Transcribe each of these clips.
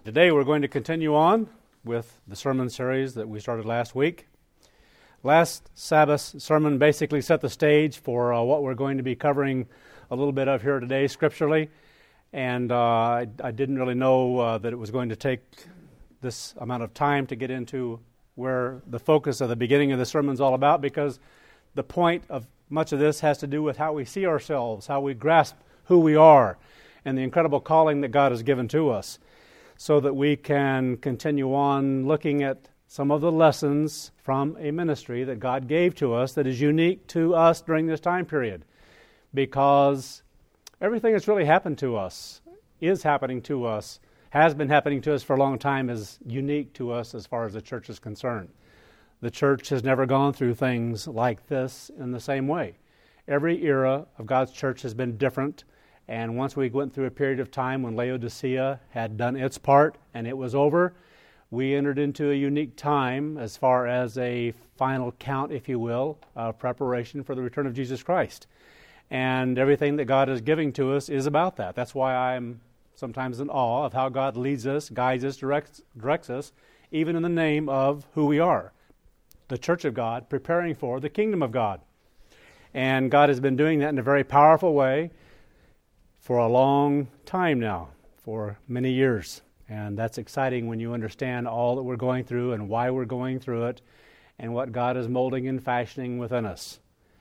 Today we're going to continue on with the sermon series that we started last week. Last Sabbath's sermon basically set the stage for what we're going to be covering a little bit of here today scripturally, and I didn't really know that it was going to take this amount of time to get into where the focus of the beginning of the sermon is all about, because the point of much of this has to do with how we see ourselves, how we grasp who we are, and the incredible calling that God has given to us, so that we can continue on looking at some of the lessons from a ministry that God gave to us that is unique to us during this time period. Because everything that's really happened to us, is happening to us, has been happening to us for a long time, is unique to us as far as the church is concerned. The church has never gone through things like this in the same way. Every era of God's church has been different. And once we went through a period of time when Laodicea had done its part and it was over, we entered into a unique time as far as a final count, if you will, of preparation for the return of Jesus Christ. And everything that God is giving to us is about that. That's why I'm sometimes in awe of how God leads us, guides us, directs us, even in the name of who we are, the church of God, preparing for the kingdom of God. And God has been doing that in a very powerful way for a long time now, for many years. And that's exciting when you understand all that we're going through and why we're going through it and what God is molding and fashioning within us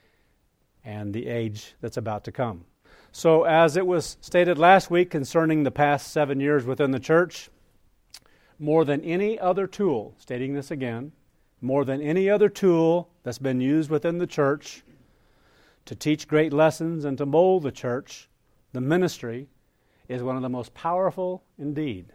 and the age that's about to come. So as it was stated last week concerning the past 7 years within the church, more than any other tool, stating this again, more than any other tool that's been used within the church to teach great lessons and to mold the church, the ministry is one of the most powerful indeed.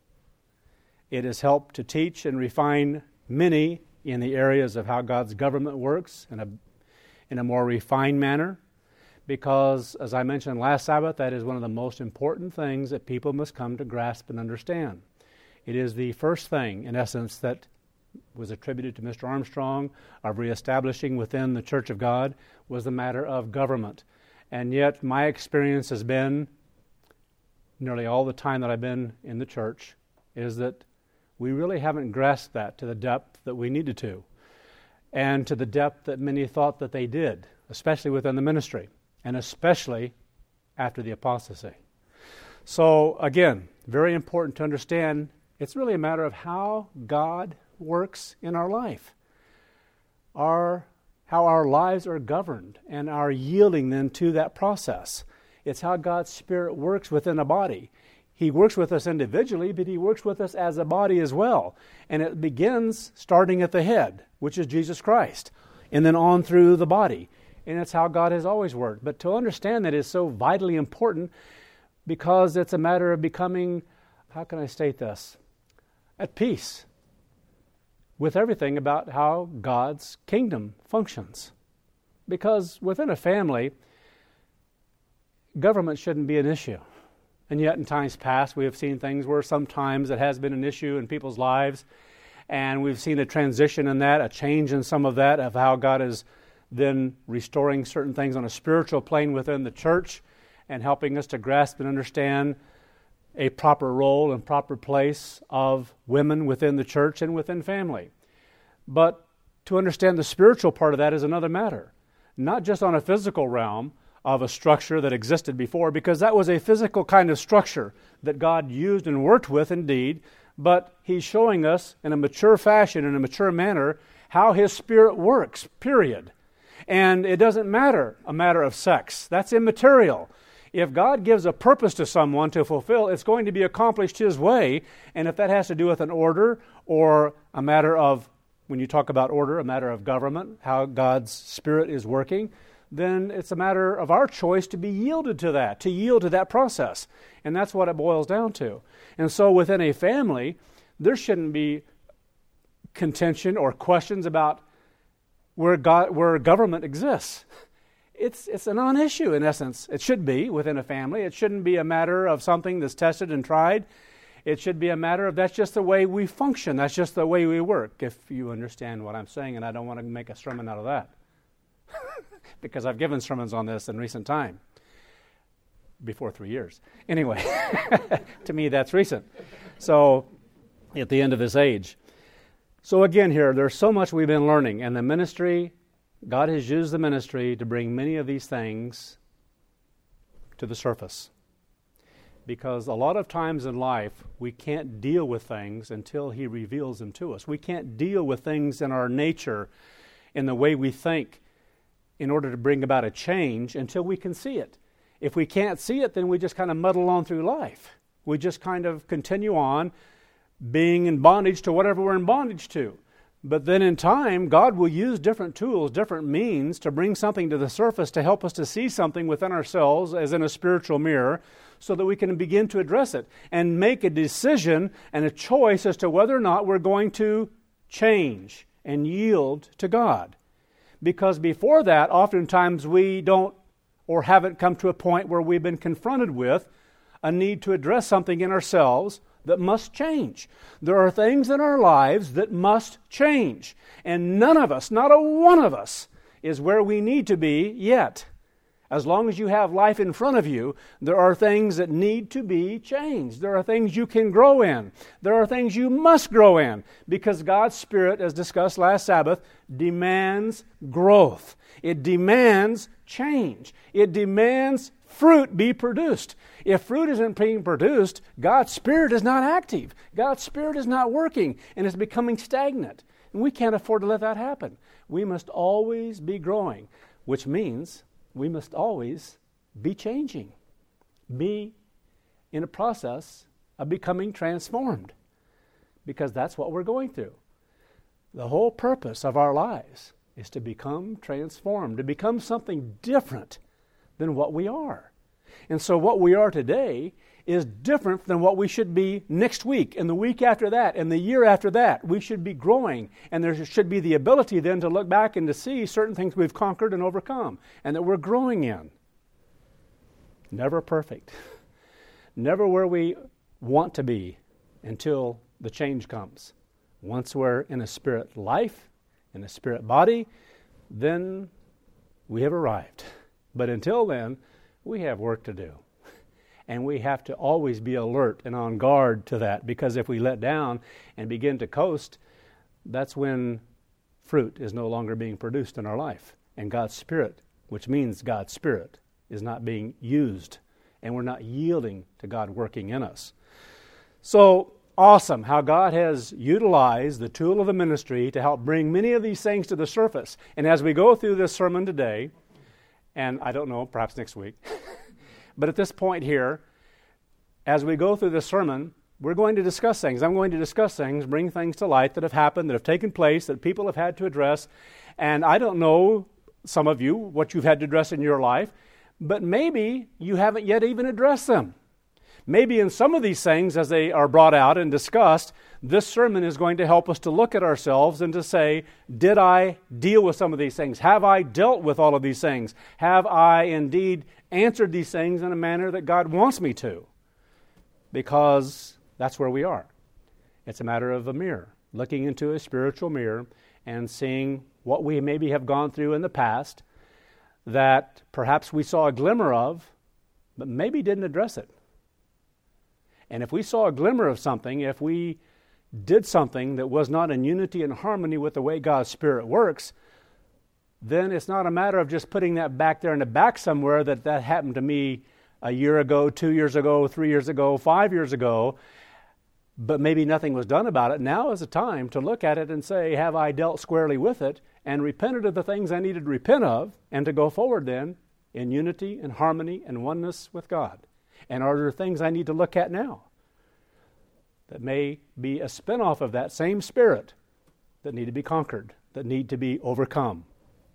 It has helped to teach and refine many in the areas of how God's government works in a more refined manner, because, as I mentioned last Sabbath, that is one of the most important things that people must come to grasp and understand. It is the first thing, in essence, that was attributed to Mr. Armstrong of reestablishing within the Church of God was the matter of government. And yet my experience has been, nearly all the time that I've been in the church, is that we really haven't grasped that to the depth that we needed to, and to the depth that many thought that they did, especially within the ministry, and especially after the apostasy. So again, very important to understand, it's really a matter of how God works in our life, how our lives are governed and our yielding then to that process. It's how God's Spirit works within a body. He works with us individually, but He works with us as a body as well. And it begins starting at the head, which is Jesus Christ, and then on through the body. And it's how God has always worked. But to understand that is so vitally important, because it's a matter of becoming, how can I state this, at peace with everything about how God's kingdom functions. Because within a family, government shouldn't be an issue. And yet in times past, we have seen things where sometimes it has been an issue in people's lives, and we've seen a transition in that, a change in some of that, of how God is then restoring certain things on a spiritual plane within the church and helping us to grasp and understand a proper role and proper place of women within the church and within family. But to understand the spiritual part of that is another matter. Not just on a physical realm of a structure that existed before, because that was a physical kind of structure that God used and worked with indeed, but He's showing us in a mature fashion, in a mature manner, how His Spirit works, period. And it doesn't matter a matter of sex. That's immaterial. If God gives a purpose to someone to fulfill, it's going to be accomplished His way. And if that has to do with an order or a matter of, when you talk about order, a matter of government, how God's Spirit is working, then it's a matter of our choice to be yielded to that, to yield to that process. And that's what it boils down to. And so within a family, there shouldn't be contention or questions about where government exists. It's a non-issue in essence. It should be within a family. It shouldn't be a matter of something that's tested and tried. It should be a matter of that's just the way we function. That's just the way we work, if you understand what I'm saying, and I don't want to make a sermon out of that. Because I've given sermons on this in recent time. Before 3 years. Anyway, to me that's recent. So, at the end of this age. So again here, there's so much we've been learning, and the ministry, God has used the ministry to bring many of these things to the surface. Because a lot of times in life, we can't deal with things until He reveals them to us. We can't deal with things in our nature, in the way we think, in order to bring about a change until we can see it. If we can't see it, then we just kind of muddle on through life. We just kind of continue on being in bondage to whatever we're in bondage to. But then in time, God will use different tools, different means to bring something to the surface to help us to see something within ourselves as in a spiritual mirror so that we can begin to address it and make a decision and a choice as to whether or not we're going to change and yield to God. Because before that, oftentimes we don't or haven't come to a point where we've been confronted with a need to address something in ourselves that must change. There are things in our lives that must change. And none of us, not a one of us, is where we need to be yet. As long as you have life in front of you, there are things that need to be changed. There are things you can grow in. There are things you must grow in. Because God's Spirit, as discussed last Sabbath, demands growth. It demands change. It demands fruit be produced. If fruit isn't being produced, God's Spirit is not active. God's Spirit is not working, and it's becoming stagnant. And we can't afford to let that happen. We must always be growing, which means we must always be changing, be in a process of becoming transformed, because that's what we're going through. The whole purpose of our lives is to become transformed, to become something different than what we are. And so what we are today is different than what we should be next week and the week after that and the year after that. We should be growing, and there should be the ability then to look back and to see certain things we've conquered and overcome and that we're growing in. Never perfect. Never where we want to be until the change comes. Once we're in a spirit life, in a spirit body, then we have arrived. But until then, we have work to do. And we have to always be alert and on guard to that, because if we let down and begin to coast, that's when fruit is no longer being produced in our life. And God's Spirit, which means God's Spirit, is not being used, and we're not yielding to God working in us. So awesome how God has utilized the tool of the ministry to help bring many of these things to the surface. And as we go through this sermon today, and I don't know, perhaps next week, but at this point here, as we go through this sermon, we're going to discuss things. I'm going to discuss things, bring things to light that have happened, that have taken place, that people have had to address. And I don't know, some of you, what you've had to address in your life, but maybe you haven't yet even addressed them. Maybe in some of these things, as they are brought out and discussed, this sermon is going to help us to look at ourselves and to say, did I deal with some of these things? Have I dealt with all of these things? Have I indeed answered these things in a manner that God wants me to? Because that's where we are. It's a matter of a mirror, looking into a spiritual mirror and seeing what we maybe have gone through in the past that perhaps we saw a glimmer of, but maybe didn't address it. And if we saw a glimmer of something, if we did something that was not in unity and harmony with the way God's Spirit works, then it's not a matter of just putting that back there in the back somewhere that happened to me a year ago, 2 years ago, 3 years ago, 5 years ago, but maybe nothing was done about it. Now is the time to look at it and say, have I dealt squarely with it and repented of the things I needed to repent of, and to go forward then in unity and harmony and oneness with God? And are there things I need to look at now that may be a spinoff of that same spirit that need to be conquered, that need to be overcome?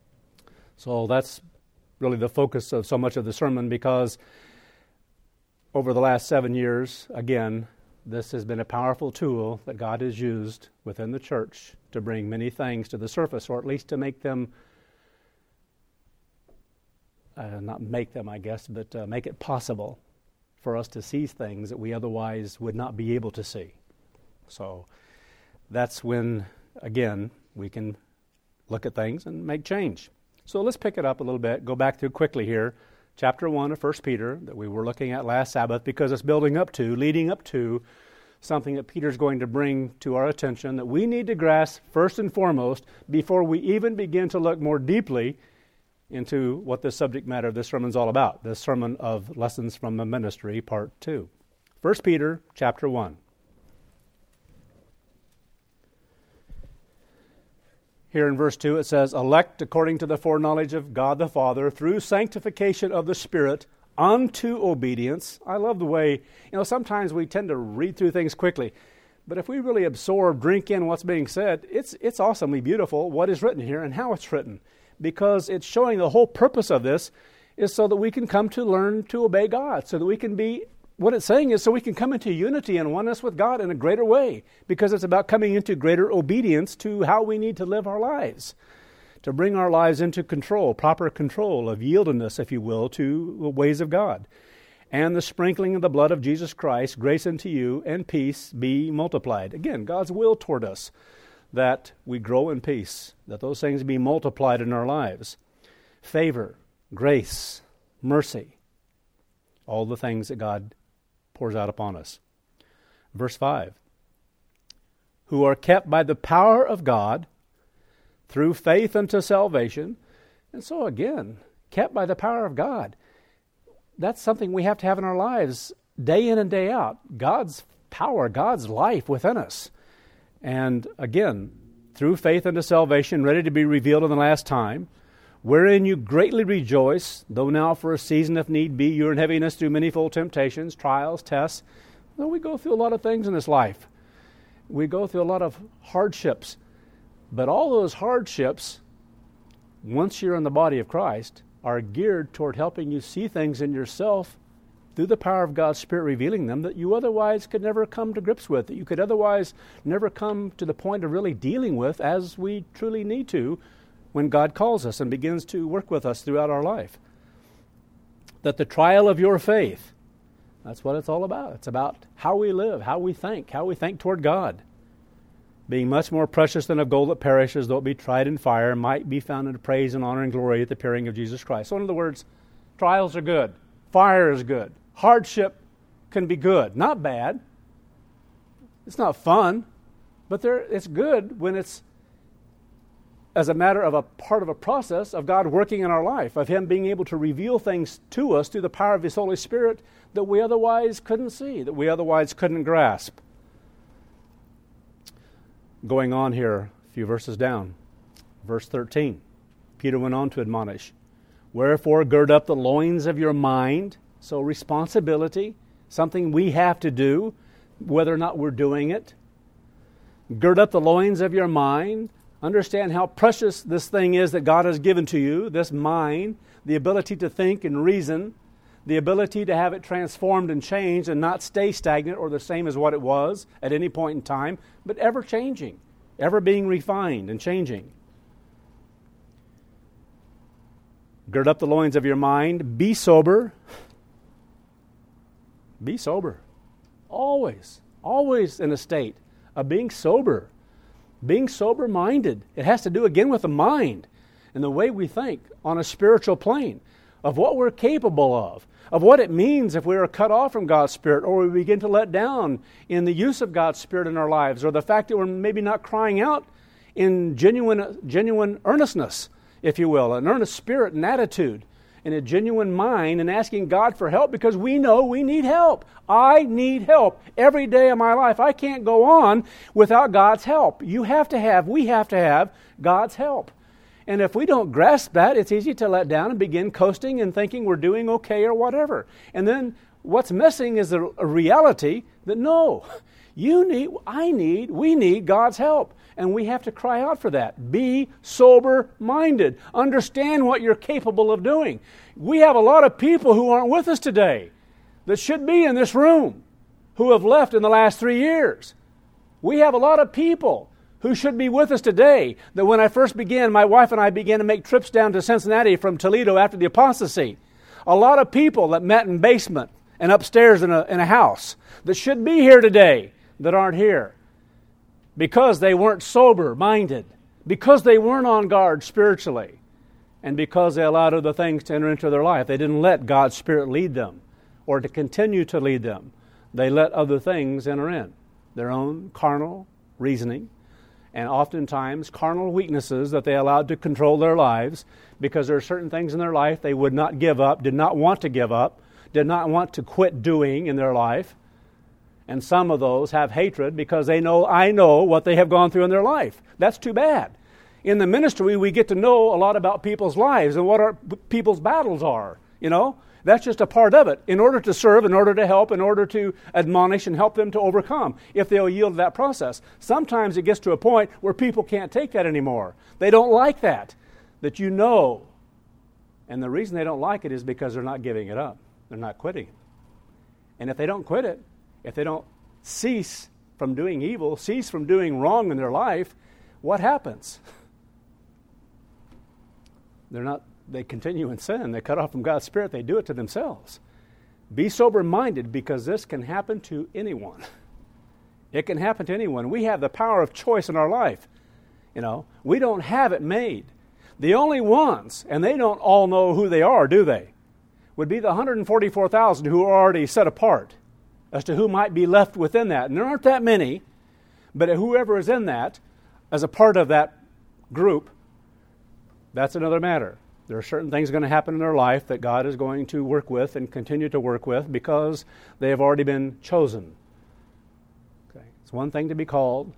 So that's really the focus of so much of the sermon, because over the last 7 years, again, this has been a powerful tool that God has used within the church to bring many things to the surface, or at least to make them, not make them, I guess, but make it possible for us to see things that we otherwise would not be able to see. So that's when, again, we can look at things and make change. So let's pick it up a little bit, go back through quickly here, chapter 1 of 1 Peter that we were looking at last Sabbath, because it's leading up to something that Peter's going to bring to our attention that we need to grasp first and foremost before we even begin to look more deeply into what the subject matter of this sermon is all about, the sermon of Lessons from the Ministry, Part 2. 1 Peter chapter 1. Here in verse 2 it says, elect according to the foreknowledge of God the Father through sanctification of the Spirit unto obedience. I love the way, sometimes we tend to read through things quickly, but if we really absorb, drink in what's being said, it's awesomely beautiful what is written here and how it's written, because it's showing the whole purpose of this is so that we can come to learn to obey God, so that we can be, what it's saying is so we can come into unity and oneness with God in a greater way, because it's about coming into greater obedience to how we need to live our lives, to bring our lives into control, proper control of yieldedness, if you will, to the ways of God. And the sprinkling of the blood of Jesus Christ, grace unto you and peace be multiplied. Again, God's will toward us, that we grow in peace, that those things be multiplied in our lives. Favor, grace, mercy, all the things that God pours out upon us. Verse 5, who are kept by the power of God through faith unto salvation. And so again, kept by the power of God. That's something we have to have in our lives day in and day out. God's power, God's life within us. And again, through faith unto salvation, ready to be revealed in the last time, wherein you greatly rejoice, though now for a season, if need be, you're in heaviness through manifold temptations, trials, tests. Well, we go through a lot of things in this life. We go through a lot of hardships. But all those hardships, once you're in the body of Christ, are geared toward helping you see things in yourself through the power of God's Spirit revealing them that you otherwise could never come to grips with, that you could otherwise never come to the point of really dealing with as we truly need to when God calls us and begins to work with us throughout our life. That the trial of your faith, that's what it's all about. It's about how we live, how we think toward God. Being much more precious than of gold that perishes, though it be tried in fire, might be found in praise and honor and glory at the appearing of Jesus Christ. So in other words, trials are good. Fire is good. Hardship can be good. Not bad. It's not fun, but it's good when it's as a matter of a part of a process of God working in our life, of Him being able to reveal things to us through the power of His Holy Spirit that we otherwise couldn't see, that we otherwise couldn't grasp. Going on here, a few verses down, verse 13, Peter went on to admonish, wherefore gird up the loins of your mind. So responsibility, something we have to do, whether or not we're doing it. Gird up the loins of your mind. Understand how precious this thing is that God has given to you, this mind, the ability to think and reason, the ability to have it transformed and changed and not stay stagnant or the same as what it was at any point in time, but ever changing, ever being refined and changing. Gird up the loins of your mind. Be sober. Be sober. Always in a state of being sober. Being sober-minded. It has to do again with the mind and the way we think on a spiritual plane of what we're capable of what it means if we are cut off from God's Spirit or we begin to let down in the use of God's Spirit in our lives, or the fact that we're maybe not crying out in genuine earnestness, if you will, an earnest spirit and attitude, and a genuine mind, and asking God for help because we know we need help. I need help every day of my life. I can't go on without God's help. We have to have God's help. And if we don't grasp that, it's easy to let down and begin coasting and thinking we're doing okay or whatever. And then what's missing is a reality that no, we need God's help. And we have to cry out for that. Be sober-minded. Understand what you're capable of doing. We have a lot of people who aren't with us today that should be in this room who have left in the last 3 years. We have a lot of people who should be with us today that when I first began, my wife and I began to make trips down to Cincinnati from Toledo after the apostasy. A lot of people that met in basement and upstairs in a house that should be here today that aren't here. Because they weren't sober-minded, because they weren't on guard spiritually, and because they allowed other things to enter into their life. They didn't let God's Spirit lead them or to continue to lead them. They let other things enter in. their own carnal reasoning, and oftentimes carnal weaknesses that they allowed to control their lives, because there are certain things in their life they would not give up, did not want to give up, did not want to quit doing in their life. And some of those have hatred because I know what they have gone through in their life. That's too bad. In the ministry, we get to know a lot about people's lives and what our people's battles are, That's just a part of it. In order to serve, in order to help, in order to admonish and help them to overcome, if they'll yield to that process. Sometimes it gets to a point where people can't take that anymore. They don't like that you know. And the reason they don't like it is because they're not giving it up. They're not quitting it. And if they don't quit it, if they don't cease from doing evil, cease from doing wrong in their life, what happens? They continue in sin. They cut off from God's Spirit. They do it to themselves. Be sober-minded, because this can happen to anyone. It can happen to anyone. We have the power of choice in our life. We don't have it made. The only ones, and they don't all know who they are, do they? Would be the 144,000 who are already set apart as to who might be left within that. And there aren't that many, but whoever is in that, as a part of that group, that's another matter. There are certain things going to happen in their life that God is going to work with and continue to work with because they have already been chosen. Okay. It's one thing to be called,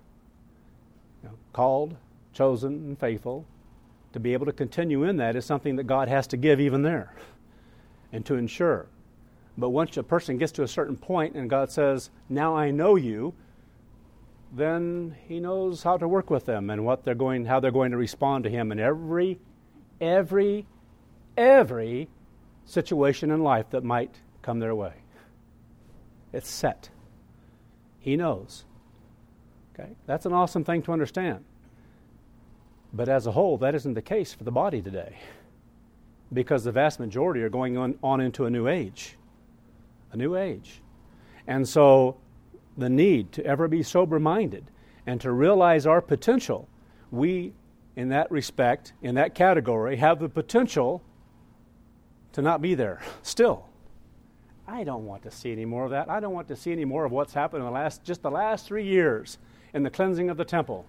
chosen, and faithful. To be able to continue in that is something that God has to give even there and to ensure. But once a person gets to a certain point and God says, now I know you, then He knows how to work with them and how they're going to respond to Him in every situation in life that might come their way. It's set. He knows. Okay? That's an awesome thing to understand. But as a whole, that isn't the case for the body today, because the vast majority are going on into a new age. A new age. And so the need to ever be sober-minded and to realize our potential, we, in that respect, in that category, have the potential to not be there still. I don't want to see any more of that. I don't want to see any more of what's happened in the last 3 years in the cleansing of the temple.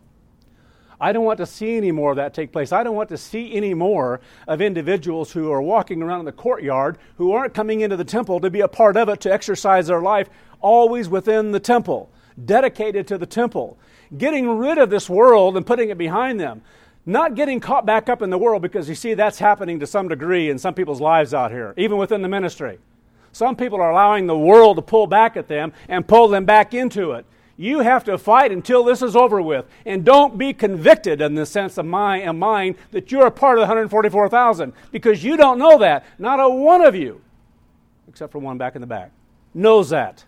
I don't want to see any more of that take place. I don't want to see any more of individuals who are walking around in the courtyard who aren't coming into the temple to be a part of it, to exercise their life always within the temple, dedicated to the temple, getting rid of this world and putting it behind them, not getting caught back up in the world, because you see that's happening to some degree in some people's lives out here, even within the ministry. Some people are allowing the world to pull back at them and pull them back into it. You have to fight until this is over with. And don't be convicted in the sense of mine that you're a part of the 144,000, because you don't know that. Not a one of you, except for one back in the back, knows that.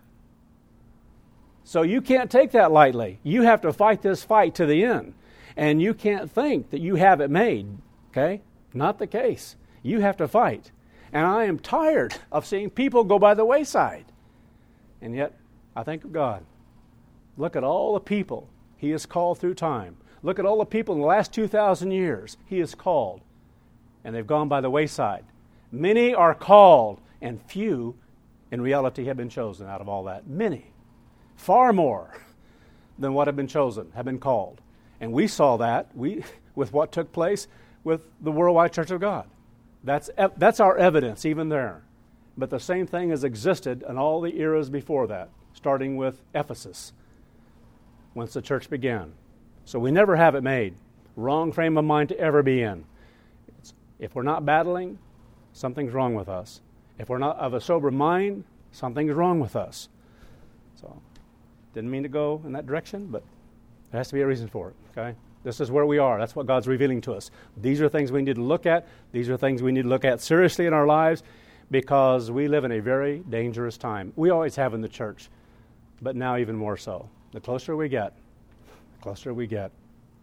So you can't take that lightly. You have to fight this fight to the end. And you can't think that you have it made. Okay? Not the case. You have to fight. And I am tired of seeing people go by the wayside. And yet, I think of God. Look at all the people He has called through time. Look at all the people in the last 2,000 years He has called, and they've gone by the wayside. Many are called, and few in reality have been chosen out of all that. Many. Far more than what have been chosen have been called. And we saw that with what took place with the Worldwide Church of God. That's our evidence even there. But the same thing has existed in all the eras before that, starting with Ephesus, once the church began. So we never have it made. Wrong frame of mind to ever be in. If we're not battling, something's wrong with us. If we're not of a sober mind, something's wrong with us. So, didn't mean to go in that direction, but there has to be a reason for it, okay? This is where we are. That's what God's revealing to us. These are things we need to look at. These are things we need to look at seriously in our lives, because we live in a very dangerous time. We always have in the church, but now even more so. The closer we get, the closer we get.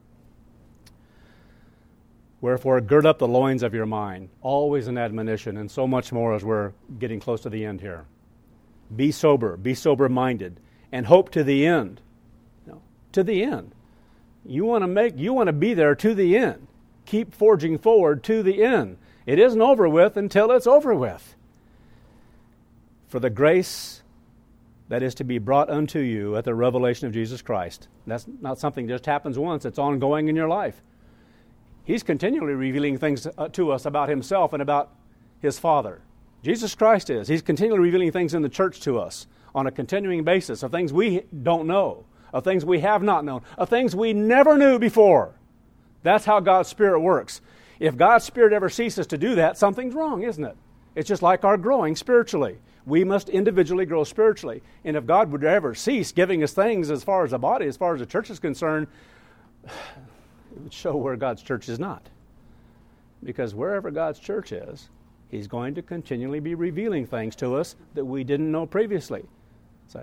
Wherefore, gird up the loins of your mind, always an admonition, and so much more as we're getting close to the end here. Be sober-minded, and hope to the end. No, to the end. You want to be there to the end. Keep forging forward to the end. It isn't over with until it's over with. For the grace that is to be brought unto you at the revelation of Jesus Christ. That's not something that just happens once. It's ongoing in your life. He's continually revealing things to us about himself and about his Father. Jesus Christ is. He's continually revealing things in the church to us on a continuing basis of things we don't know, of things we have not known, of things we never knew before. That's how God's Spirit works. If God's Spirit ever ceases to do that, something's wrong, isn't it? It's just like our growing spiritually. We must individually grow spiritually. And if God would ever cease giving us things as far as the body, as far as the church is concerned, it would show where God's church is not. Because wherever God's church is, He's going to continually be revealing things to us that we didn't know previously. Say.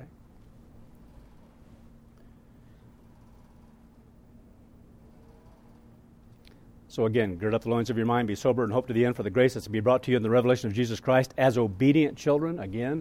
So again, gird up the loins of your mind, be sober, and hope to the end for the grace that's to be brought to you in the revelation of Jesus Christ as obedient children,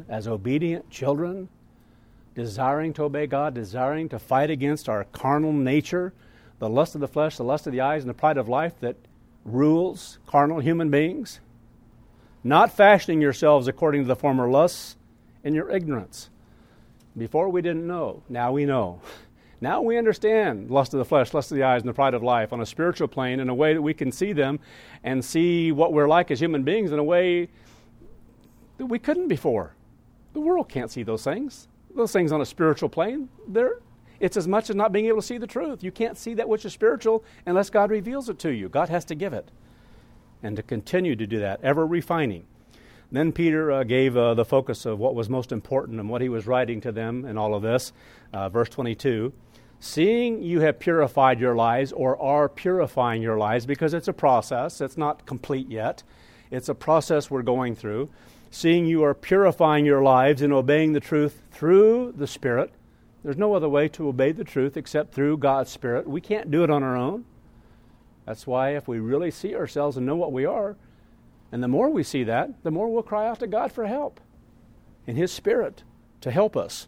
desiring to obey God, desiring to fight against our carnal nature, the lust of the flesh, the lust of the eyes, and the pride of life that rules carnal human beings, not fashioning yourselves according to the former lusts in your ignorance. Before we didn't know, now we know. Now we understand lust of the flesh, lust of the eyes, and the pride of life on a spiritual plane in a way that we can see them and see what we're like as human beings in a way that we couldn't before. The world can't see those things. Those things on a spiritual plane, it's as much as not being able to see the truth. You can't see that which is spiritual unless God reveals it to you. God has to give it. And to continue to do that, ever refining. Then Peter gave the focus of what was most important and what he was writing to them in all of this. Verse 22, seeing you have purified your lives or are purifying your lives, because it's a process. It's not complete yet. It's a process we're going through. Seeing you are purifying your lives and obeying the truth through the Spirit. There's no other way to obey the truth except through God's Spirit. We can't do it on our own. That's why if we really see ourselves and know what we are, and the more we see that, the more we'll cry out to God for help in His Spirit to help us.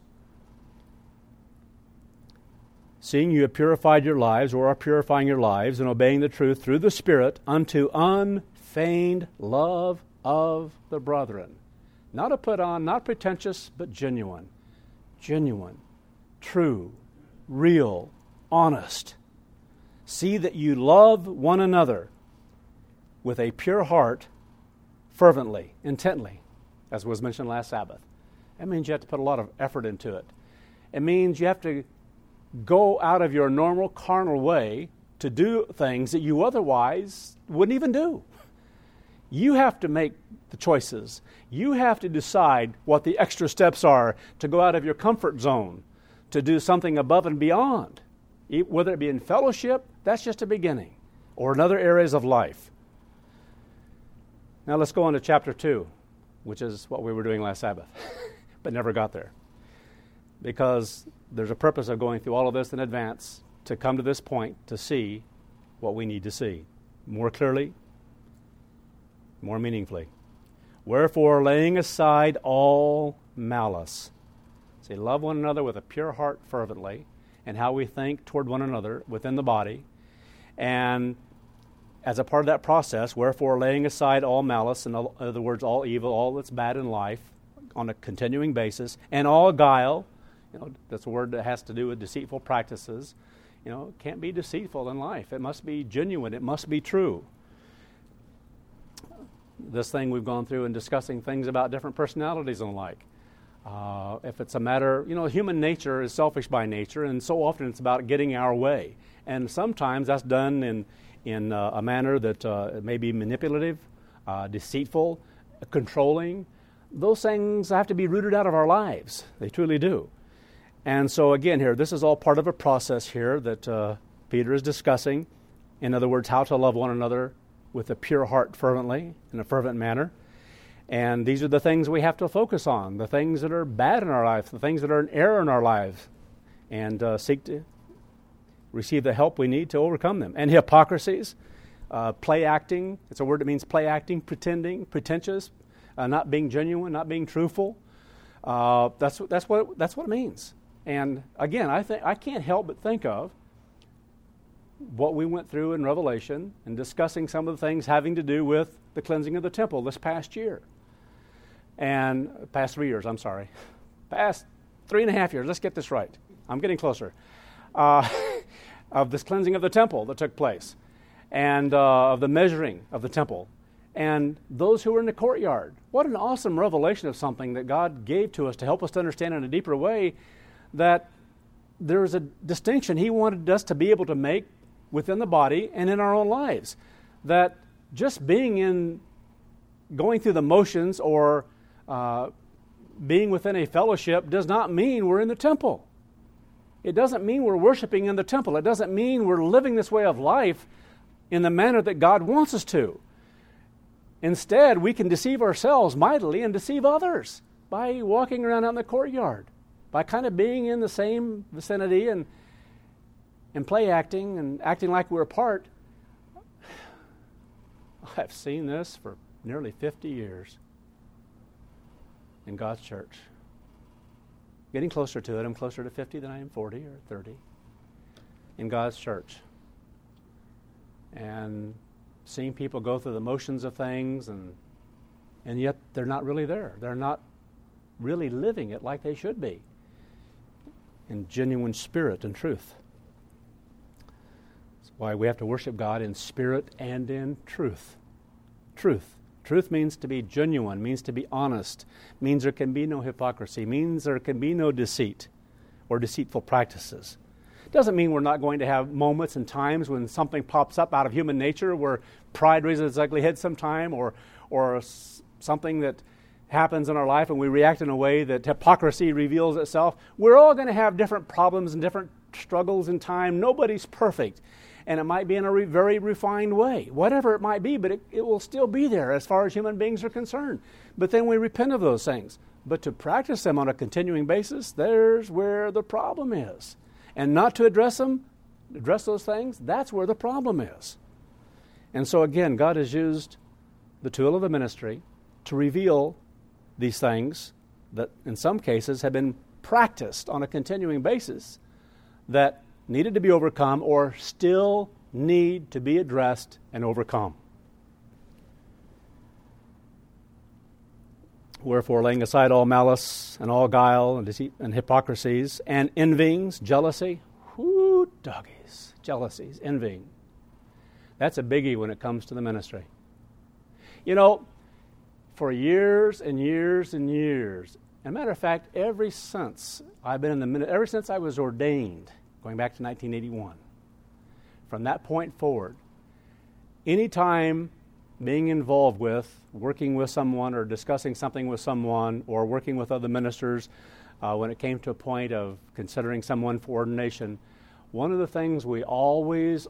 Seeing you have purified your lives or are purifying your lives and obeying the truth through the Spirit unto unfeigned love of the brethren. Not a put on, not pretentious, but genuine. Genuine, true, real, honest. See that you love one another with a pure heart, fervently, intently, as was mentioned last Sabbath. That means you have to put a lot of effort into it. It means you have to go out of your normal carnal way to do things that you otherwise wouldn't even do. You have to make the choices. You have to decide what the extra steps are to go out of your comfort zone, to do something above and beyond. Whether it be in fellowship, that's just a beginning, or in other areas of life. Now let's go on to chapter 2, which is what we were doing last Sabbath, but never got there. Because there's a purpose of going through all of this in advance to come to this point to see what we need to see more clearly, more meaningfully. Wherefore, laying aside all malice. Say, love one another with a pure heart fervently, and how we think toward one another within the body. And as a part of that process, wherefore laying aside all malice, in other words, all evil, all that's bad in life, on a continuing basis, and all guile, that's a word that has to do with deceitful practices. It can't be deceitful in life. It must be genuine. It must be true. This thing we've gone through and discussing things about different personalities and the like. If it's a matter, human nature is selfish by nature, and so often it's about getting our way. And sometimes that's done in a manner that may be manipulative, deceitful, controlling. Those things have to be rooted out of our lives. They truly do. And so again here, this is all part of a process here that Peter is discussing. In other words, how to love one another with a pure heart fervently, in a fervent manner. And these are the things we have to focus on, the things that are bad in our life, the things that are an error in our lives, and seek to receive the help we need to overcome them. And hypocrisies, play acting, it's a word that means play acting, pretending, pretentious, not being genuine, not being truthful. That's what it means. And again, I can't help but think of what we went through in Revelation and discussing some of the things having to do with the cleansing of the temple this past year. And past 3 years, past 3.5 years, let's get this right. I'm getting closer. Of this cleansing of the temple that took place, and of the measuring of the temple, and those who were in the courtyard. What an awesome revelation of something that God gave to us to help us to understand in a deeper way that there is a distinction He wanted us to be able to make within the body and in our own lives. That just going through the motions or being within a fellowship does not mean we're in the temple. It doesn't mean we're worshiping in the temple. It doesn't mean we're living this way of life in the manner that God wants us to. Instead, we can deceive ourselves mightily and deceive others by walking around out in the courtyard, by kind of being in the same vicinity and play acting and acting like we're apart. I've seen this for nearly 50 years in God's church. Getting closer to it. I'm closer to 50 than I am 40 or 30 in God's church. And seeing people go through the motions of things and yet they're not really there. They're not really living it like they should be in genuine spirit and truth. That's why we have to worship God in spirit and in truth. Truth. Truth means to be genuine, means to be honest, means there can be no hypocrisy, means there can be no deceit or deceitful practices. Doesn't mean we're not going to have moments and times when something pops up out of human nature where pride raises its ugly head sometime or something that happens in our life and we react in a way that hypocrisy reveals itself. We're all going to have different problems and different struggles in time. Nobody's perfect. And it might be in a very refined way. Whatever it might be, but it will still be there as far as human beings are concerned. But then we repent of those things. But to practice them on a continuing basis, there's where the problem is. And not to address those things, that's where the problem is. And so again, God has used the tool of the ministry to reveal these things that in some cases have been practiced on a continuing basis that needed to be overcome or still need to be addressed and overcome. Wherefore, laying aside all malice and all guile and deceit and hypocrisies and envyings, jealousy, doggies, jealousies, envying. That's a biggie when it comes to the ministry. You know, for years and years and years, as a matter of fact, ever since I was ordained, going back to 1981. From that point forward, any time being involved with, working with someone or discussing something with someone or working with other ministers, when it came to a point of considering someone for ordination, one of the things we always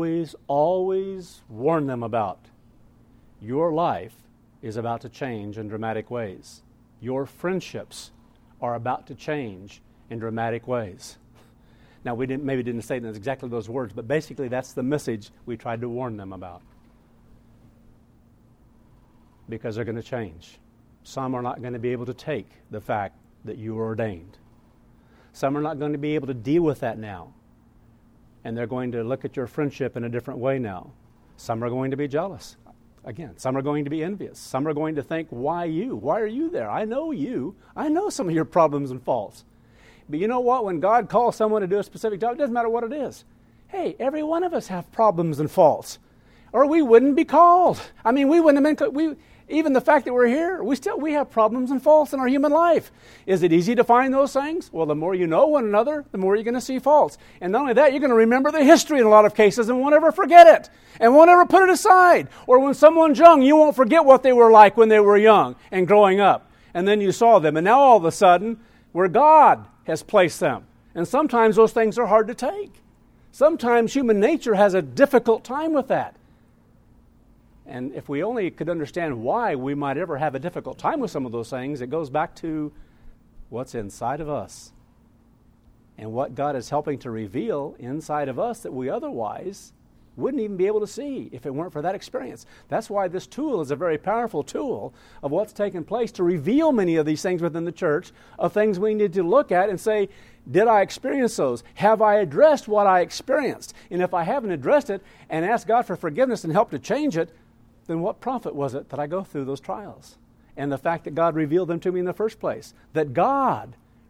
warn them about, your life is about to change in dramatic ways. Your friendships are about to change in dramatic ways. Now, we didn't say exactly those words, but basically that's the message we tried to warn them about. Because they're going to change. Some are not going to be able to take the fact that you were ordained. Some are not going to be able to deal with that now. And they're going to look at your friendship in a different way now. Some are going to be jealous. Again, some are going to be envious. Some are going to think, why you? Why are you there? I know you. I know some of your problems and faults. But you know what? When God calls someone to do a specific job, it doesn't matter what it is. Hey, every one of us have problems and faults. Or we wouldn't be called. I mean, we wouldn't have been... Even the fact that we're here, we have problems and faults in our human life. Is it easy to find those things? Well, the more you know one another, the more you're going to see faults. And not only that, you're going to remember the history in a lot of cases and won't ever forget it. And won't ever put it aside. Or when someone's young, you won't forget what they were like when they were young and growing up. And then you saw them. And now all of a sudden, where God has placed them. And sometimes those things are hard to take. Sometimes human nature has a difficult time with that. And if we only could understand why we might ever have a difficult time with some of those things, it goes back to what's inside of us and what God is helping to reveal inside of us that we otherwise wouldn't even be able to see if it weren't for that experience. That's why this tool is a very powerful tool of what's taken place to reveal many of these things within the church, of things we need to look at and say, did I experience those? Have I addressed what I experienced? And if I haven't addressed it and asked God for forgiveness and help to change it, then what profit was it that I go through those trials? And the fact that God revealed them to me in the first place. That God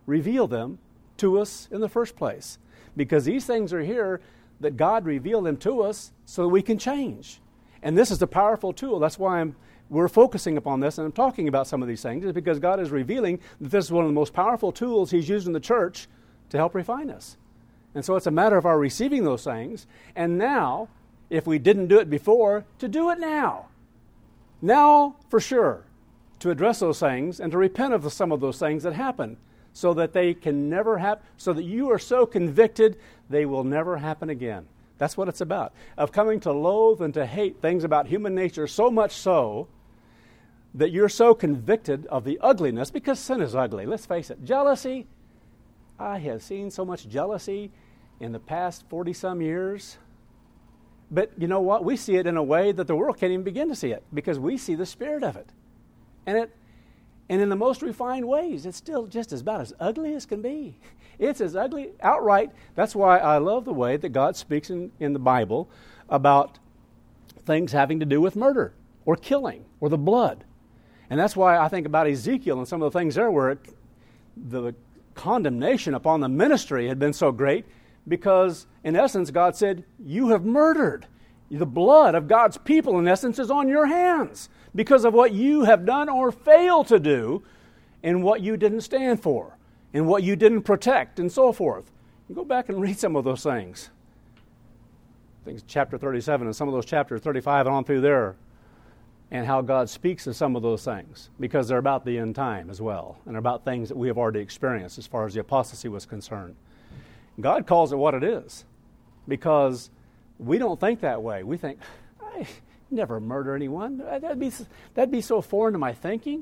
reveal them to us in the first place. Because these things are here that God revealed them to us so that we can change. And this is a powerful tool. That's why we're focusing upon this and I'm talking about some of these things, is because God is revealing that this is one of the most powerful tools He's used in the church to help refine us. And so it's a matter of our receiving those things, and now, if we didn't do it before, to do it now. Now, for sure, to address those things and to repent of some of those things that happen so that they can never happen, so that you are so convicted they will never happen again. That's what it's about, of coming to loathe and to hate things about human nature so much so that you're so convicted of the ugliness, because sin is ugly. Let's face it. Jealousy, I have seen so much jealousy in the past 40-some years. But you know what? We see it in a way that the world can't even begin to see it, because we see the spirit of it. And in the most refined ways, it's still just about as ugly as can be. It's as ugly outright. That's why I love the way that God speaks in the Bible about things having to do with murder or killing or the blood. And that's why I think about Ezekiel and some of the things there where the condemnation upon the ministry had been so great, because in essence God said, you have murdered. The blood of God's people in essence is on your hands because of what you have done or failed to do and what you didn't stand for and what you didn't protect and so forth. You go back and read some of those things. I think it's chapter 37 and some of those chapters 35 and on through there, and how God speaks of some of those things, because they're about the end time as well, and about things that we have already experienced as far as the apostasy was concerned. God calls it what it is, because we don't think that way. We think, I never murder anyone. That'd be so foreign to my thinking.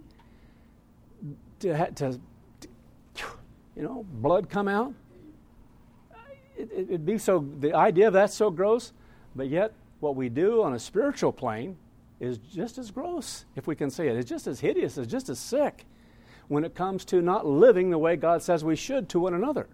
To blood come out. It'd be so. The idea of that's so gross, but yet what we do on a spiritual plane is just as gross, if we can say it. It's just as hideous, it's just as sick when it comes to not living the way God says we should to one another.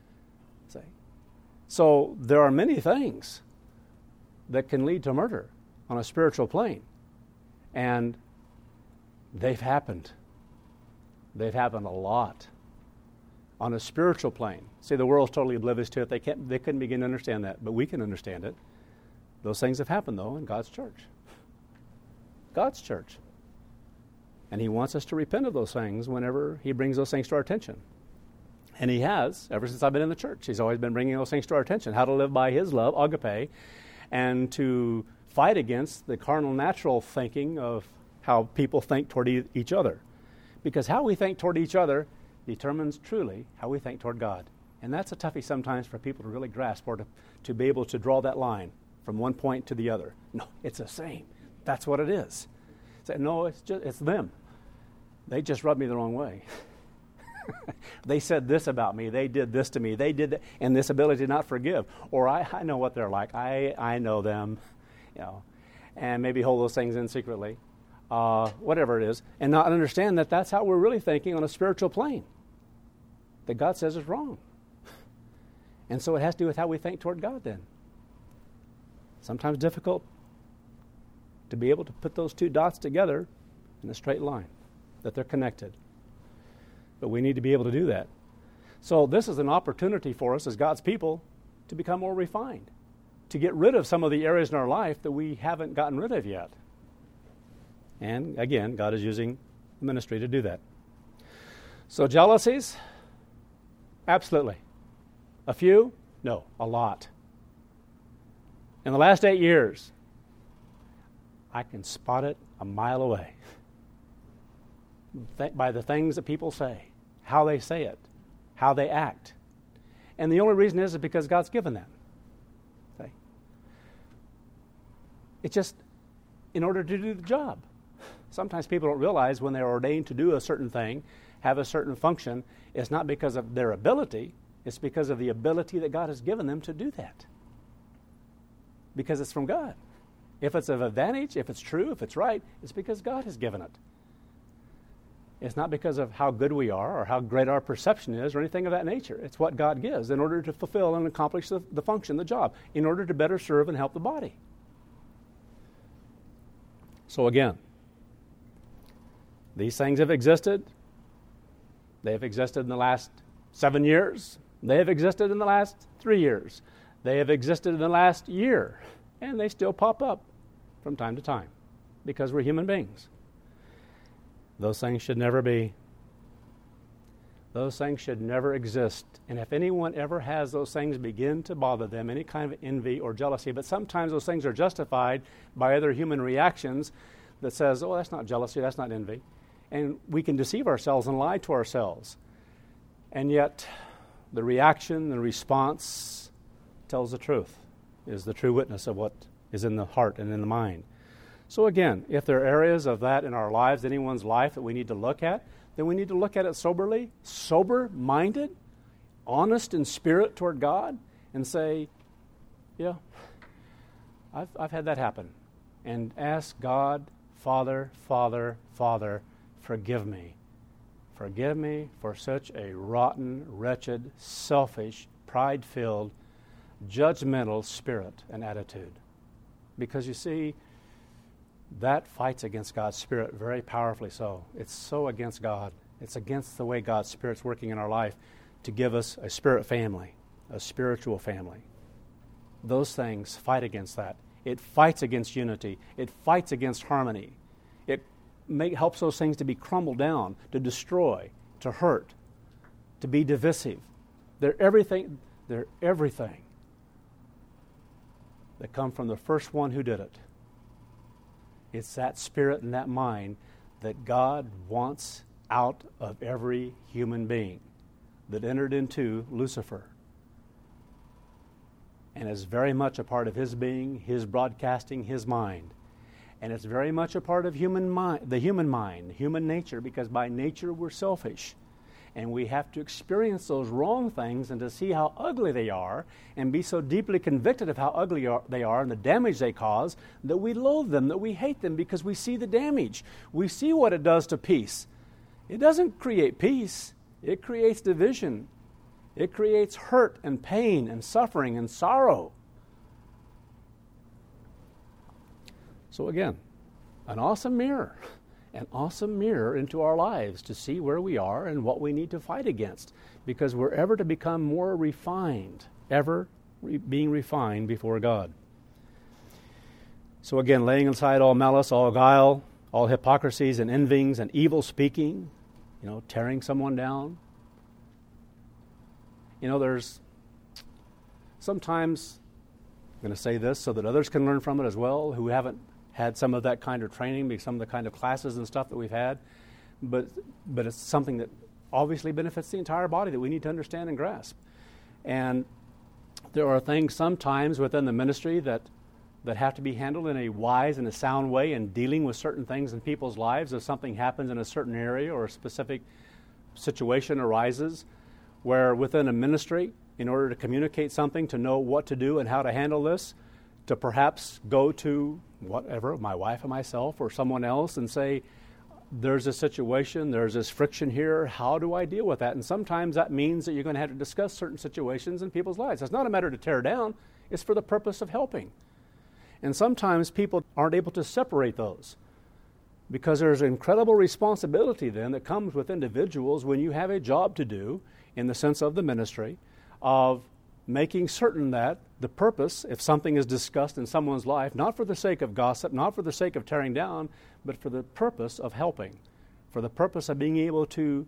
So there are many things that can lead to murder on a spiritual plane. And they've happened. They've happened a lot on a spiritual plane. See, the world's totally oblivious to it. They couldn't begin to understand that, but we can understand it. Those things have happened, though, in God's church. God's church. And He wants us to repent of those things whenever He brings those things to our attention. And He has, ever since I've been in the church. He's always been bringing those things to our attention, how to live by His love, agape, and to fight against the carnal, natural thinking of how people think toward each other. Because how we think toward each other determines truly how we think toward God. And that's a toughie sometimes for people to really grasp, or to be able to draw that line from one point to the other. No, it's the same. That's what it is. Say, no, it's them. They just rubbed me the wrong way. They said this about me. They did this to me. They did that. And this ability to not forgive. Or I know what they're like. I know them, and maybe hold those things in secretly, whatever it is, and not understand that that's how we're really thinking on a spiritual plane, that God says is wrong. And so it has to do with how we think toward God then. Sometimes difficult to be able to put those two dots together in a straight line, that they're connected. But we need to be able to do that. So this is an opportunity for us as God's people to become more refined, to get rid of some of the areas in our life that we haven't gotten rid of yet. And again, God is using the ministry to do that. So jealousies? Absolutely. A few? No, a lot. In the last 8 years, I can spot it a mile away by the things that people say, how they say it, how they act. And the only reason is because God's given them. Okay? It's just in order to do the job. Sometimes people don't realize when they're ordained to do a certain thing, have a certain function, it's not because of their ability, it's because of the ability that God has given them to do that. Because it's from God. If it's of advantage, if it's true, if it's right, it's because God has given it. It's not because of how good we are or how great our perception is or anything of that nature. It's what God gives in order to fulfill and accomplish the function, the job, in order to better serve and help the body. So again, these things have existed. They have existed in the last 7 years. They have existed in the last 3 years. They have existed in the last year. And they still pop up from time to time because we're human beings. Those things should never be. Those things should never exist. And if anyone ever has those things begin to bother them, any kind of envy or jealousy, but sometimes those things are justified by other human reactions that says, oh, that's not jealousy, that's not envy. And we can deceive ourselves and lie to ourselves. And yet, the reaction, the response tells the truth, is the true witness of what is in the heart and in the mind. So again, if there are areas of that in our lives, anyone's life that we need to look at, then we need to look at it soberly, sober-minded, honest in spirit toward God, and say, yeah, I've had that happen. And ask God, Father, Father, Father, forgive me. Forgive me for such a rotten, wretched, selfish, pride-filled, judgmental spirit and attitude. Because you see, that fights against God's Spirit very powerfully so. It's so against God. It's against the way God's Spirit's working in our life to give us a spirit family, a spiritual family. Those things fight against that. It fights against unity. It fights against harmony. It helps those things to be crumbled down, to destroy, to hurt, to be divisive. They're everything that come from the first one who did it. It's that spirit and that mind that God wants out of every human being that entered into Lucifer and is very much a part of his being, his broadcasting, his mind. And it's very much a part of the human mind, human nature, because by nature we're selfish. And we have to experience those wrong things and to see how ugly they are and be so deeply convicted of how ugly they are and the damage they cause that we loathe them, that we hate them because we see the damage. We see what it does to peace. It doesn't create peace. It creates division. It creates hurt and pain and suffering and sorrow. So again, an awesome mirror into our lives to see where we are and what we need to fight against, because we're ever to become more refined, being refined before God. So again, laying aside all malice, all guile, all hypocrisies and envyings and evil speaking, tearing someone down. There's sometimes, I'm going to say this so that others can learn from it as well, who haven't had some of that kind of training, some of the kind of classes and stuff that we've had, but it's something that obviously benefits the entire body that we need to understand and grasp. And there are things sometimes within the ministry that have to be handled in a wise and a sound way in dealing with certain things in people's lives. If something happens in a certain area or a specific situation arises where within a ministry, in order to communicate something, to know what to do and how to handle this, to perhaps go to whatever, my wife and myself or someone else and say, there's a situation, there's this friction here, how do I deal with that? And sometimes that means that you're going to have to discuss certain situations in people's lives. It's not a matter to tear down, it's for the purpose of helping. And sometimes people aren't able to separate those because there's incredible responsibility then that comes with individuals when you have a job to do in the sense of the ministry of making certain that the purpose, if something is discussed in someone's life, not for the sake of gossip, not for the sake of tearing down, but for the purpose of helping, for the purpose of being able to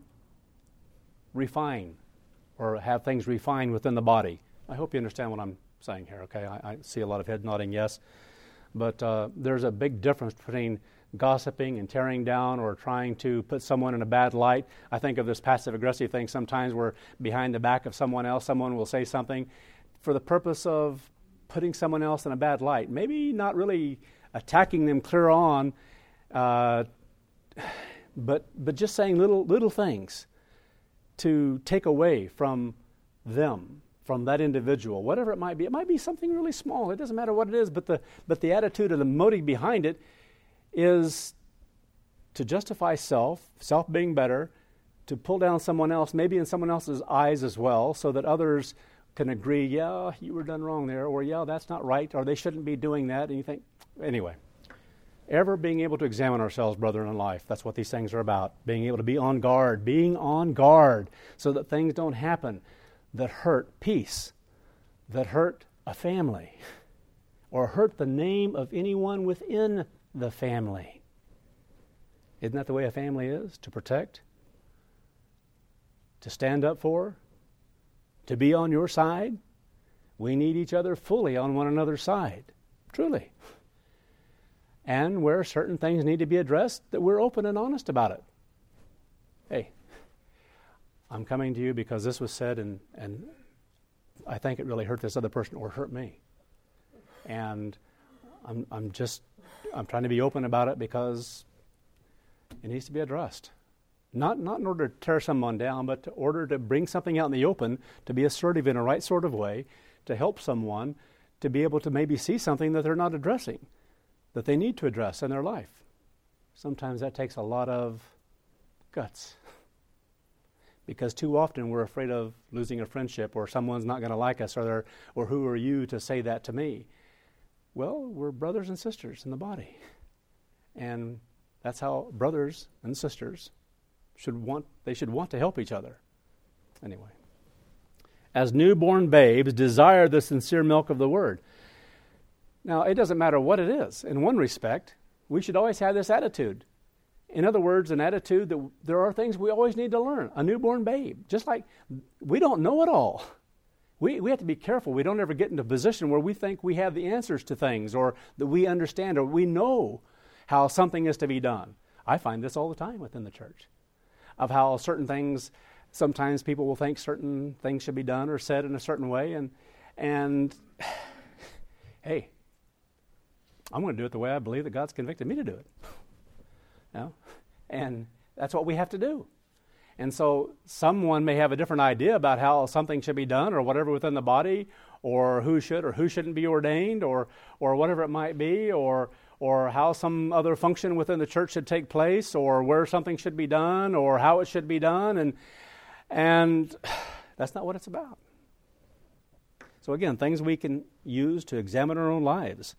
refine or have things refined within the body. I hope you understand what I'm saying here, okay? I see a lot of head nodding yes. But there's a big difference between gossiping and tearing down or trying to put someone in a bad light. I think of this passive-aggressive thing sometimes where behind the back of someone else, someone will say something for the purpose of putting someone else in a bad light. Maybe not really attacking them clear on, but just saying little things to take away from them, from that individual, whatever it might be. It might be something really small. It doesn't matter what it is, but the attitude or the motive behind it is to justify self being better, to pull down someone else, maybe in someone else's eyes as well, so that others can agree, yeah, you were done wrong there, or yeah, that's not right, or they shouldn't be doing that, and you think, anyway, ever being able to examine ourselves, brethren, in life. That's what these things are about. Being able to be on guard so that things don't happen that hurt peace, that hurt a family, or hurt the name of anyone within the family. Isn't that the way a family is? To protect, to stand up for, to be on your side. We need each other fully on one another's side, truly. And where certain things need to be addressed, that we're open and honest about it. Hey, I'm coming to you because this was said and I think it really hurt this other person or hurt me. And I'm trying to be open about it because it needs to be addressed. Not in order to tear someone down, but in order to bring something out in the open, to be assertive in a right sort of way, to help someone to be able to maybe see something that they're not addressing, that they need to address in their life. Sometimes that takes a lot of guts. Because too often we're afraid of losing a friendship, or someone's not going to like us, or who are you to say that to me? Well, we're brothers and sisters in the body. And that's how brothers and sisters should want to help each other. Anyway. As newborn babes, desire the sincere milk of the Word. Now, it doesn't matter what it is. In one respect, we should always have this attitude. In other words, an attitude that there are things we always need to learn. A newborn babe. Just like we don't know it all. We have to be careful. We don't ever get into a position where we think we have the answers to things, or that we understand, or we know how something is to be done. I find this all the time within the church. Of how certain things, sometimes people will think certain things should be done or said in a certain way. And hey, I'm going to do it the way I believe that God's convicted me to do it. You know? And that's what we have to do. And so someone may have a different idea about how something should be done, or whatever within the body, or who should or who shouldn't be ordained, or whatever it might be, or how some other function within the church should take place, or where something should be done, or how it should be done, and that's not what it's about. So again, things we can use to examine our own lives.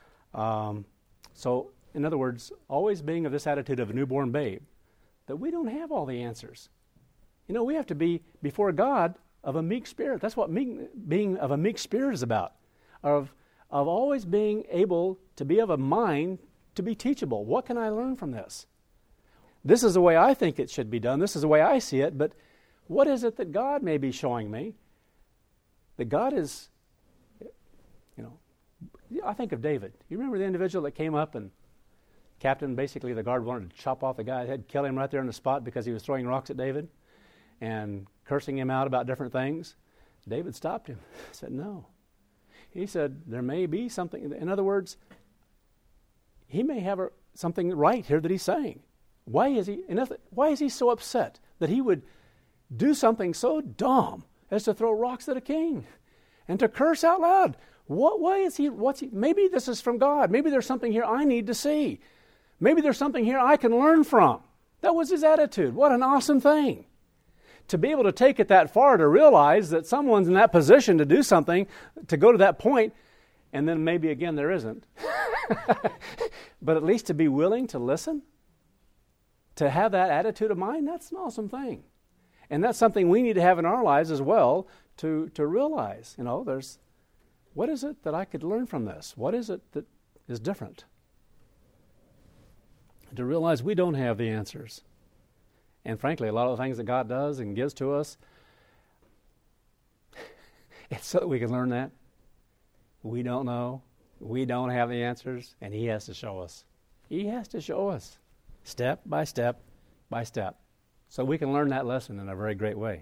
So in other words, always being of this attitude of a newborn babe, that we don't have all the answers. You know, we have to be before God of a meek spirit. That's what being of a meek spirit is about. Of always being able to be of a mind to be teachable. What can I learn from this? This is the way I think it should be done. This is the way I see it. But what is it that God may be showing me? That God is, you know, I think of David. You remember the individual that came up and captain, basically the guard wanted to chop off the guy's head, kill him right there on the spot because he was throwing rocks at David and cursing him out about different things? David stopped him. Said, no. He said, there may be something. In other words, he may have something right here that he's saying. Why is he so upset that he would do something so dumb as to throw rocks at a king and to curse out loud? Maybe this is from God. Maybe there's something here I need to see. Maybe there's something here I can learn from. That was his attitude. What an awesome thing. To be able to take it that far, to realize that someone's in that position to do something, to go to that point, and then maybe again there isn't. But at least to be willing to listen, to have that attitude of mind, that's an awesome thing. And that's something we need to have in our lives as well, to realize, you know, what is it that I could learn from this? What is it that is different? To realize we don't have the answers. And frankly, a lot of the things that God does and gives to us, it's so that we can learn that. We don't know. We don't have the answers, and He has to show us. He has to show us, step by step by step, so we can learn that lesson in a very great way.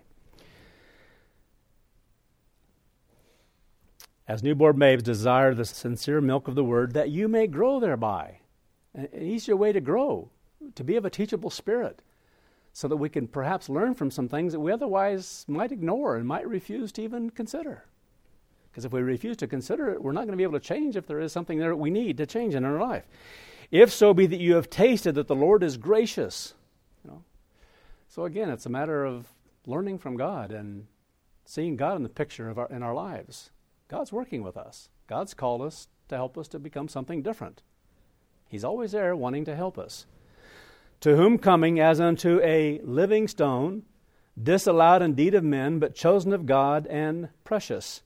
As newborn babes, desire the sincere milk of the Word, that you may grow thereby. An easier way to grow, to be of a teachable spirit, so that we can perhaps learn from some things that we otherwise might ignore and might refuse to even consider. Because if we refuse to consider it, we're not going to be able to change if there is something there that we need to change in our life. If so be that you have tasted that the Lord is gracious. You know. So again, it's a matter of learning from God and seeing God in the picture in our lives. God's working with us. God's called us to help us to become something different. He's always there wanting to help us. To whom coming as unto a living stone, disallowed indeed of men, but chosen of God and precious.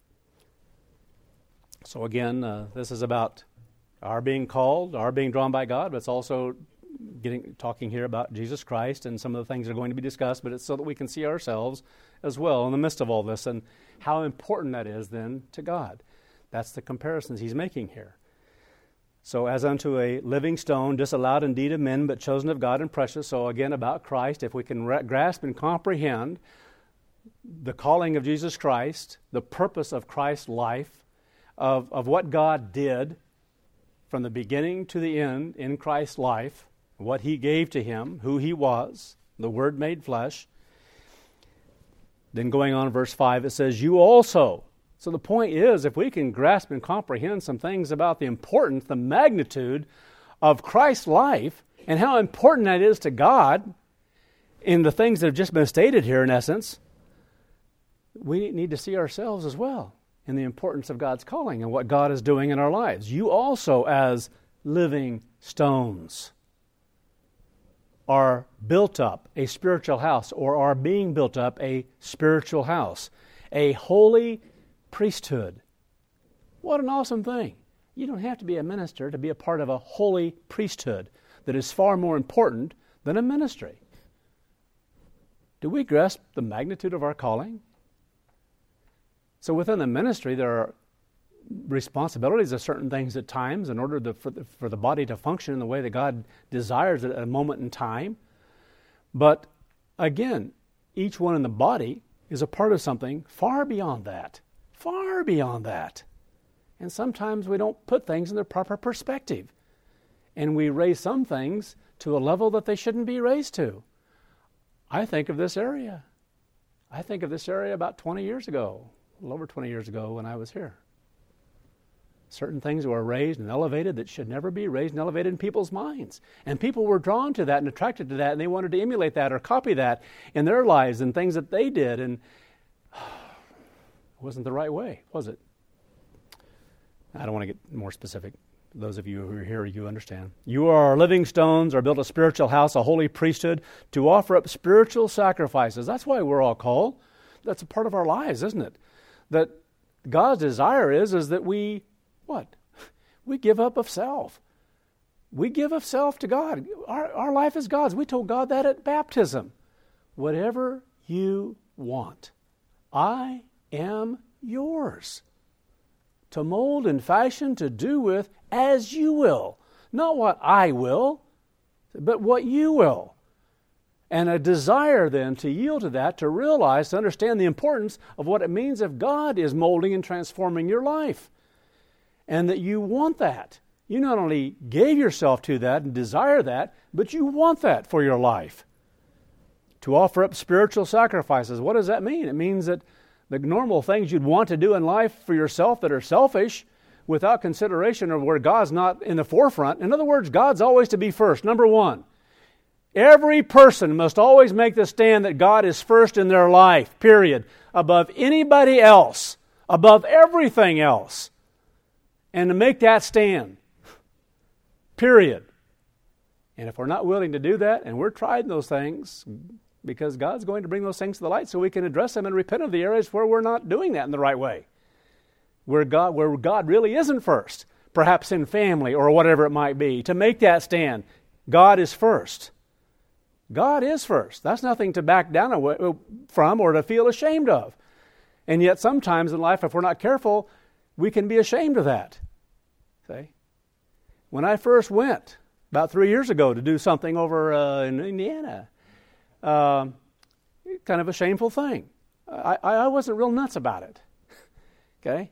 So again, this is about our being called, our being drawn by God, but it's also talking here about Jesus Christ and some of the things that are going to be discussed, but it's so that we can see ourselves as well in the midst of all this and how important that is then to God. That's the comparisons he's making here. So as unto a living stone, disallowed indeed of men, but chosen of God and precious. So again, about Christ, if we can grasp and comprehend the calling of Jesus Christ, the purpose of Christ's life, of what God did from the beginning to the end in Christ's life, what he gave to him, who he was, the Word made flesh. Then going on in verse 5, it says, you also. So the point is, if we can grasp and comprehend some things about the importance, the magnitude of Christ's life, and how important that is to God in the things that have just been stated here in essence, we need to see ourselves as well in the importance of God's calling and what God is doing in our lives. You also, as living stones, are built up a spiritual house, or are being built up a spiritual house, a holy priesthood. What an awesome thing. You don't have to be a minister to be a part of a holy priesthood that is far more important than a ministry. Do we grasp the magnitude of our calling? So within the ministry, there are responsibilities of certain things at times in order for the body to function in the way that God desires it at a moment in time. But again, each one in the body is a part of something far beyond that. Far beyond that. And sometimes we don't put things in their proper perspective. And we raise some things to a level that they shouldn't be raised to. I think of this area. About 20 years ago, a little over 20 years ago when I was here. Certain things were raised and elevated that should never be raised and elevated in people's minds. And people were drawn to that and attracted to that, and they wanted to emulate that or copy that in their lives and things that they did. And it wasn't the right way, was it? I don't want to get more specific. Those of you who are here, you understand. You are living stones, are built a spiritual house, a holy priesthood, to offer up spiritual sacrifices. That's why we're all called. That's a part of our lives, isn't it? That God's desire is that we, what? We give up of self. We give of self to God. Our life is God's. We told God that at baptism. Whatever you want, I am yours. To mold and fashion, to do with as you will. Not what I will, but what you will. And a desire then to yield to that, to realize, to understand the importance of what it means if God is molding and transforming your life. And that you want that. You not only gave yourself to that and desire that, but you want that for your life. To offer up spiritual sacrifices. What does that mean? It means that the normal things you'd want to do in life for yourself that are selfish, without consideration of where God's not in the forefront. In other words, God's always to be first. Number one, every person must always make the stand that God is first in their life, period, above anybody else, above everything else. And to make that stand, period. And if we're not willing to do that, and we're trying those things, because God's going to bring those things to the light so we can address them and repent of the areas where we're not doing that in the right way. Where God really isn't first, perhaps in family or whatever it might be, to make that stand. God is first. God is first. That's nothing to back down from or to feel ashamed of. And yet sometimes in life, if we're not careful, we can be ashamed of that. See? When I first went, about 3 years ago, to do something over in Indiana, kind of a shameful thing. I wasn't real nuts about it. Okay?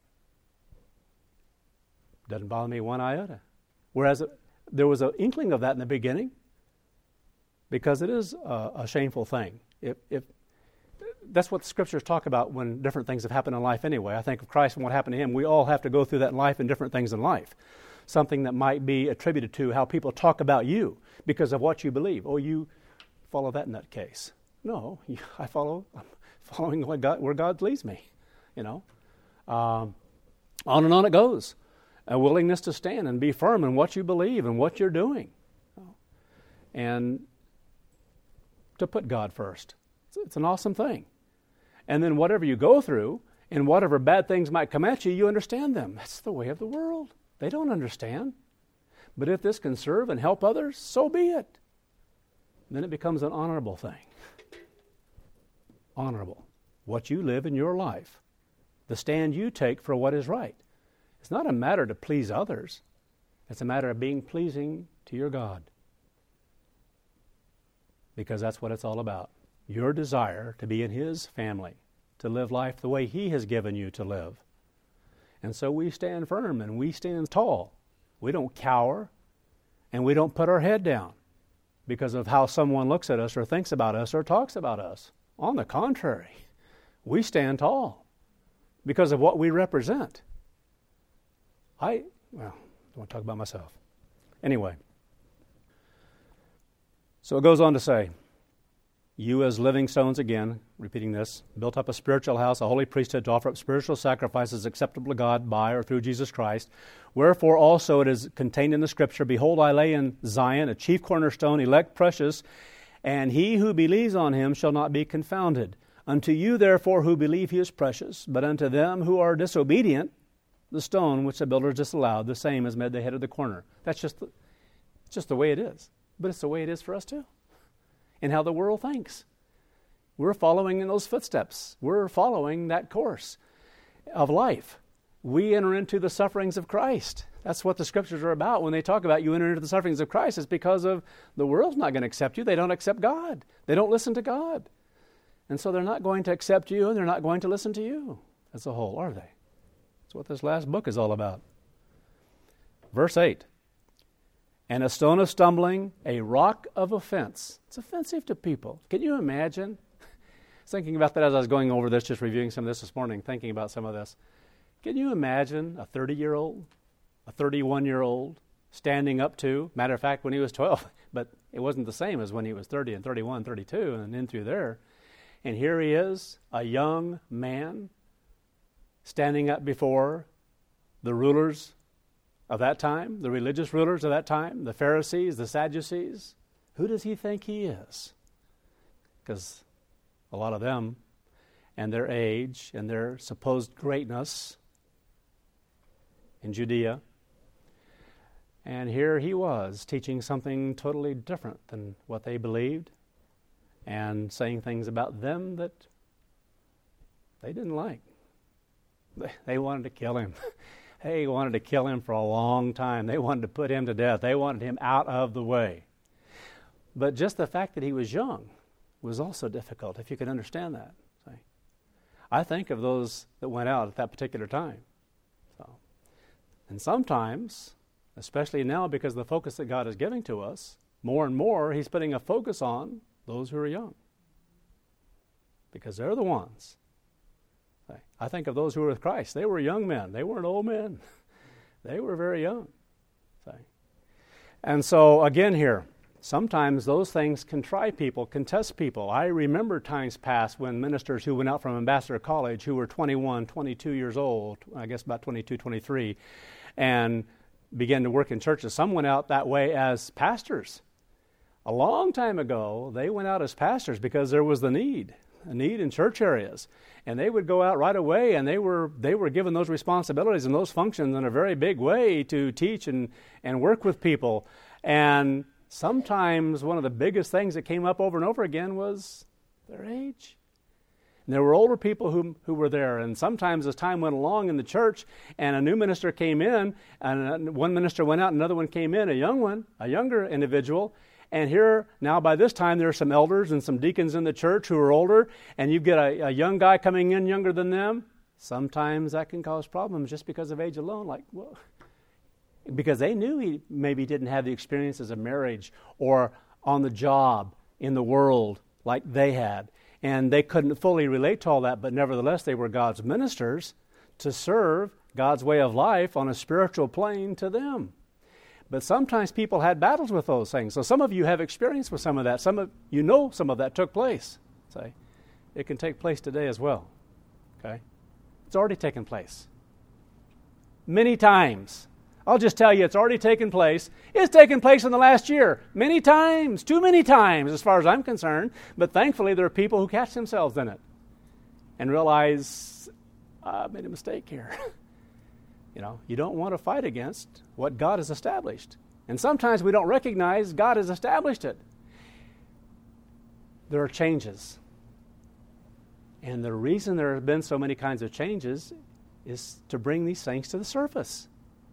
Doesn't bother me one iota. Whereas there was an inkling of that in the beginning, because it is a shameful thing. If that's what the Scriptures talk about when different things have happened in life anyway. I think of Christ and what happened to Him. We all have to go through that in life and different things in life. Something that might be attributed to how people talk about you because of what you believe. Oh, you follow that nutcase. No, I'm following where God leads me. On and on it goes. a willingness to stand and be firm in what you believe and what you're doing. And to put God first. It's an awesome thing. And then whatever you go through and whatever bad things might come at you, you understand them. That's the way of the world. They don't understand. But if this can serve and help others, so be it. Then it becomes an honorable thing. Honorable. What you live in your life. The stand you take for what is right. It's not a matter to please others. It's a matter of being pleasing to your God. Because that's what it's all about. Your desire to be in His family, to live life the way He has given you to live. And so we stand firm and we stand tall. We don't cower and we don't put our head down because of how someone looks at us or thinks about us or talks about us. On the contrary, we stand tall because of what we represent. I don't want to talk about myself. Anyway, so it goes on to say, you as living stones, again, repeating this, built up a spiritual house, a holy priesthood to offer up spiritual sacrifices acceptable to God by or through Jesus Christ. Wherefore also it is contained in the Scripture, behold, I lay in Zion a chief cornerstone, elect, precious, and he who believes on him shall not be confounded. Unto you, therefore, who believe he is precious, but unto them who are disobedient, the stone which the builders disallowed, the same is made the head of the corner. That's just the way it is. But it's the way it is for us too. And how the world thinks. We're following in those footsteps. We're following that course of life. We enter into the sufferings of Christ. That's what the Scriptures are about. When they talk about you enter into the sufferings of Christ, it's because of the world's not going to accept you. They don't accept God. They don't listen to God. And so they're not going to accept you and they're not going to listen to you as a whole, are they? That's what this last book is all about. Verse 8. And a stone of stumbling, a rock of offense. It's offensive to people. Can you imagine? I was thinking about that as I was going over this, just reviewing some of this morning, thinking about some of this. Can you imagine a 30-year-old, a 31-year-old standing up to, matter of fact, when he was 12, but it wasn't the same as when he was 30 and 31, 32, and in through there. And here he is, a young man, standing up before the rulers of that time, the religious rulers of that time, the Pharisees, the Sadducees. Who does he think he is? Because a lot of them and their age and their supposed greatness in Judea. And here he was teaching something totally different than what they believed and saying things about them that they didn't like. They wanted to kill him. They wanted to kill him for a long time. They wanted to put him to death. They wanted him out of the way. But just the fact that he was young was also difficult, if you can understand that. See? I think of those that went out at that particular time. And sometimes, especially now because of the focus that God is giving to us, more and more He's putting a focus on those who are young. Because they're the ones. I think of those who were with Christ. They were young men. They weren't old men. They were very young. And so, again here, sometimes those things can try people, can test people. I remember times past when ministers who went out from Ambassador College who were 21, 22 years old, I guess about 22, 23, and began to work in churches. Some went out that way as pastors. A long time ago, they went out as pastors because there was a need in church areas. And they would go out right away, and they were given those responsibilities and those functions in a very big way to teach and work with people. And sometimes one of the biggest things that came up over and over again was their age. And there were older people who were there, and sometimes as time went along in the church and a new minister came in, and one minister went out, another one came in, a younger individual. And here, now by this time, there are some elders and some deacons in the church who are older, and you get a young guy coming in younger than them. Sometimes that can cause problems just because of age alone. Because they knew he maybe didn't have the experiences of marriage or on the job in the world like they had. And they couldn't fully relate to all that, but nevertheless, they were God's ministers to serve God's way of life on a spiritual plane to them. But sometimes people had battles with those things. So some of you have experience with some of that. Some of that took place. Say, it can take place today as well. Okay? It's already taken place. Many times. I'll just tell you, it's already taken place. It's taken place in the last year. Many times, too many times as far as I'm concerned. But thankfully there are people who catch themselves in it and realize, I made a mistake here. You don't want to fight against what God has established. And sometimes we don't recognize God has established it. There are changes. And the reason there have been so many kinds of changes is to bring these things to the surface.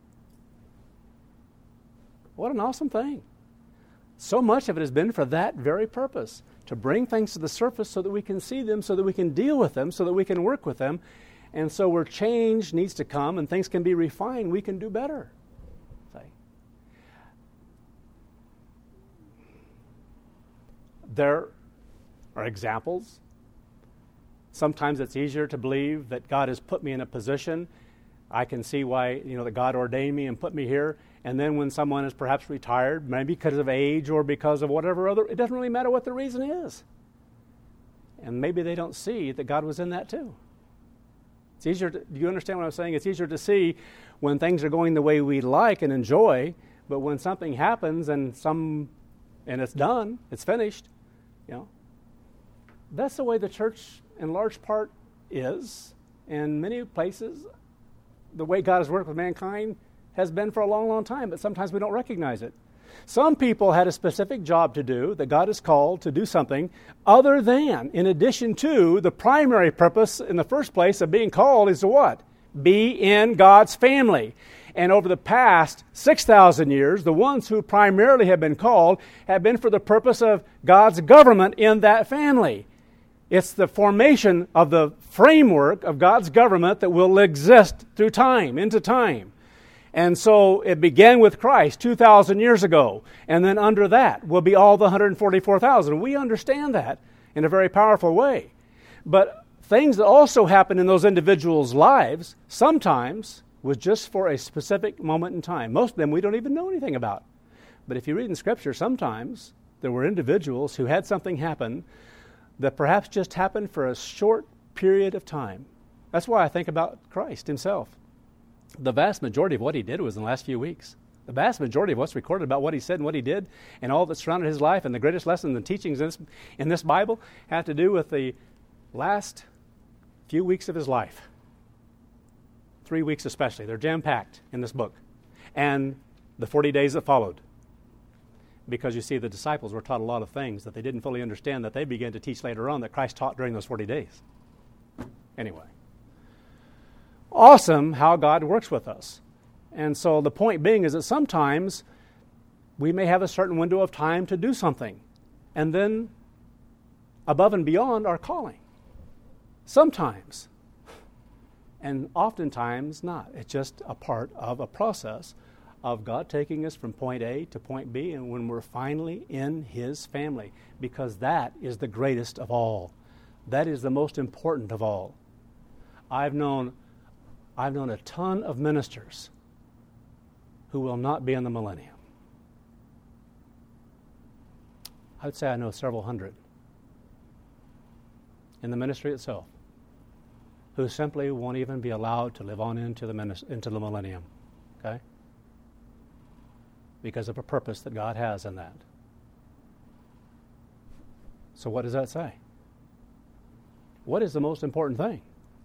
What an awesome thing. So much of it has been for that very purpose, to bring things to the surface so that we can see them, so that we can deal with them, so that we can work with them. And so where change needs to come and things can be refined, we can do better. There are examples. Sometimes it's easier to believe that God has put me in a position. I can see why, that God ordained me and put me here. And then when someone is perhaps retired, maybe because of age or because of whatever other, it doesn't really matter what the reason is. And maybe they don't see that God was in that too. It's easier do you understand what I'm saying? It's easier to see when things are going the way we like and enjoy, but when something happens and it's done, it's finished, that's the way the church in large part is. In many places, the way God has worked with mankind has been for a long, long time, but sometimes we don't recognize it. Some people had a specific job to do, that God has called to do something other than, in addition to, the primary purpose in the first place of being called is to what? Be in God's family. And over the past 6,000 years, the ones who primarily have been called have been for the purpose of God's government in that family. It's the formation of the framework of God's government that will exist through time, into time. And so it began with Christ 2,000 years ago. And then under that will be all the 144,000. We understand that in a very powerful way. But things that also happen in those individuals' lives sometimes was just for a specific moment in time. Most of them we don't even know anything about. But if you read in Scripture, sometimes there were individuals who had something happen that perhaps just happened for a short period of time. That's why I think about Christ himself. The vast majority of what he did was in the last few weeks. The vast majority of what's recorded about what he said and what he did and all that surrounded his life and the greatest lessons and teachings in this Bible have to do with the last few weeks of his life. 3 weeks especially. They're jam-packed in this book. And the 40 days that followed. Because you see, the disciples were taught a lot of things that they didn't fully understand that they began to teach later on that Christ taught during those 40 days. Anyway. Awesome how God works with us. And so the point being is that sometimes we may have a certain window of time to do something. And then above and beyond our calling. Sometimes. And oftentimes not. It's just a part of a process of God taking us from point A to point B, and when we're finally in His family, because that is the greatest of all. That is the most important of all. I've known a ton of ministers who will not be in the millennium. I would say I know several hundred in the ministry itself who simply won't even be allowed to live on into the millennium. Okay? Because of a purpose that God has in that. So what does that say? What is the most important thing?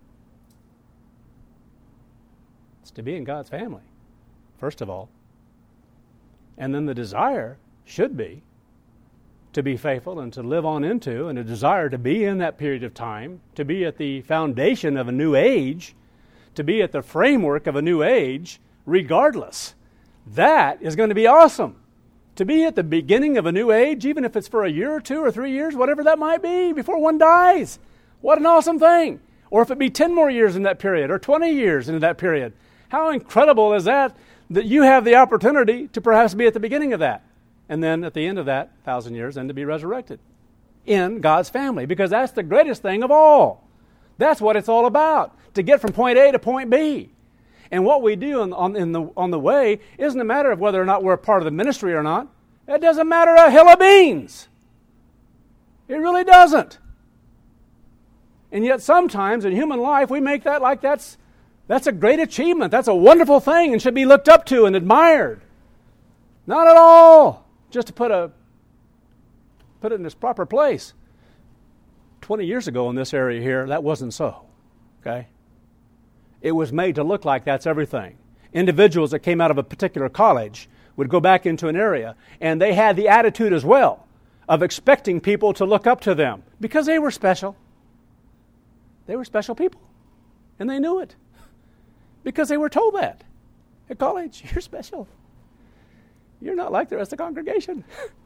It's to be in God's family, first of all. And then the desire should be to be faithful and to live on into, and a desire to be in that period of time, to be at the foundation of a new age, to be at the framework of a new age, regardless. That is going to be awesome. To be at the beginning of a new age, even if it's for a year or 2 or 3 years, whatever that might be, before one dies. What an awesome thing. Or if it be 10 more years in that period, or 20 years into that period. How incredible is that you have the opportunity to perhaps be at the beginning of that. And then at the end of that 1,000 years, then to be resurrected in God's family. Because that's the greatest thing of all. That's what it's all about. To get from point A to point B. And what we do on the way isn't a matter of whether or not we're a part of the ministry or not. It doesn't matter a hill of beans. It really doesn't. And yet sometimes in human life we make that like that's That's a great achievement. That's a wonderful thing and should be looked up to and admired. Not at all. Just to put it in its proper place. 20 years ago in this area here, that wasn't so. Okay? It was made to look like that's everything. Individuals that came out of a particular college would go back into an area, and they had the attitude as well of expecting people to look up to them because they were special. They were special people, and they knew it because they were told that at college. You're special. You're not like the rest of the congregation.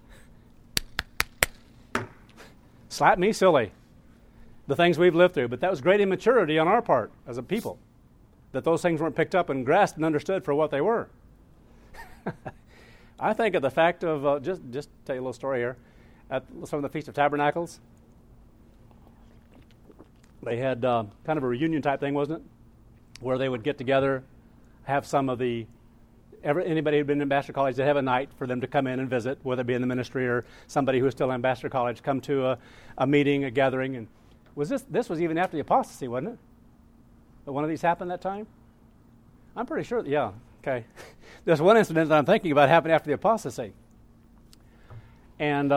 Slap me silly, the things we've lived through, but that was great immaturity on our part as a people, that those things weren't picked up and grasped and understood for what they were. I think of the fact of, just tell you a little story here, at some of the Feast of Tabernacles, they had kind of a reunion type thing, wasn't it? Where they would get together, have some of anybody who'd been in Ambassador College, they'd have a night for them to come in and visit, whether it be in the ministry or somebody who was still in Ambassador College, come to a meeting, a gathering. And this was even after the apostasy, wasn't it? But one of these happened that time? I'm pretty sure, yeah, okay. There's one incident that I'm thinking about happened after the apostasy. And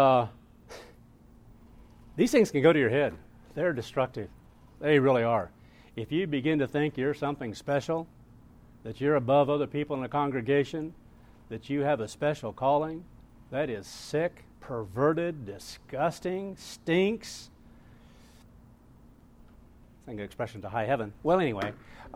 these things can go to your head. They're destructive. They really are. If you begin to think you're something special, that you're above other people in the congregation, that you have a special calling, that is sick, perverted, disgusting, stinks. I think an expression to high heaven. Well, anyway,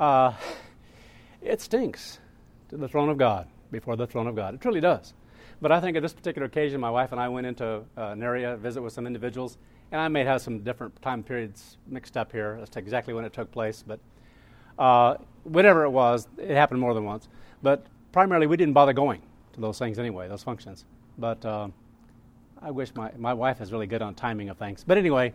it stinks to the throne of God, before the throne of God. It truly does. But I think at this particular occasion, my wife and I went into an area, visit with some individuals, and I may have some different time periods mixed up here as to exactly when it took place, but whatever it was, it happened more than once. But primarily, we didn't bother going to those things anyway, those functions. But I wish my wife is really good on timing of things. But anyway,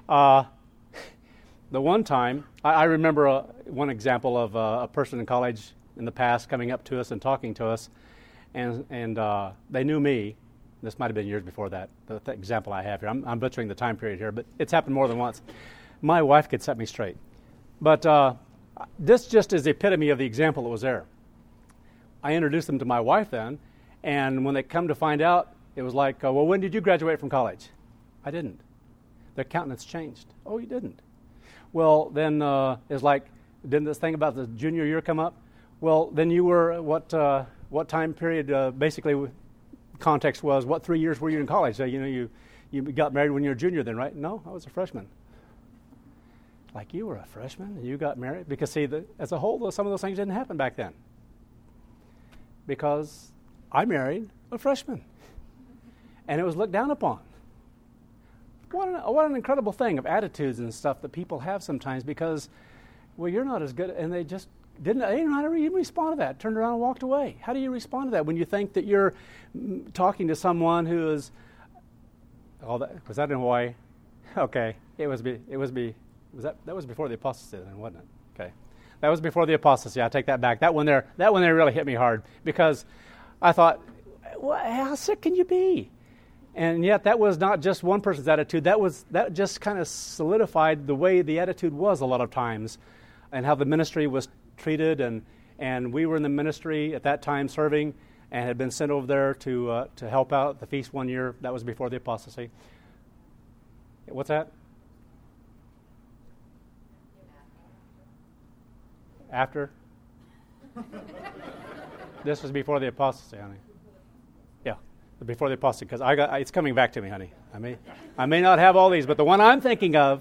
the one time, I remember one example of a person in college in the past coming up to us and talking to us, and they knew me. This might have been years before that, the example I have here. I'm butchering the time period here, but it's happened more than once. My wife could set me straight. But this just is the epitome of the example that was there. I introduced them to my wife then, and when they come to find out, it was like, well, when did you graduate from college? I didn't. Their countenance changed. Oh, you didn't? Well, then it's like, didn't this thing about the junior year come up? Well, then you were, what time period, basically, context was, what 3 years were you in college? So, you got married when you were a junior then, right? No, I was a freshman. Like, you were a freshman and you got married? Because, see, as a whole, some of those things didn't happen back then. Because I married a freshman. And it was looked down upon. What an incredible thing of attitudes and stuff that people have sometimes because, well, you're not as good, and they just they didn't know how to even respond to that, turned around and walked away. How do you respond to that when you think that you're talking to someone who is, was that in Hawaii? Okay, that was before the apostasy then, wasn't it? Okay. That was before the apostasy. I take that back. That one there really hit me hard because I thought, well, how sick can you be? And yet that was not just one person's attitude. That just kind of solidified the way the attitude was a lot of times and how the ministry was treated. And we were in the ministry at that time serving and had been sent over there to help out at the feast one year. That was before the apostasy. What's that? After? This was before the apostasy, honey. Yeah, before the apostasy, because it's coming back to me, honey. I may not have all these, but the one I'm thinking of.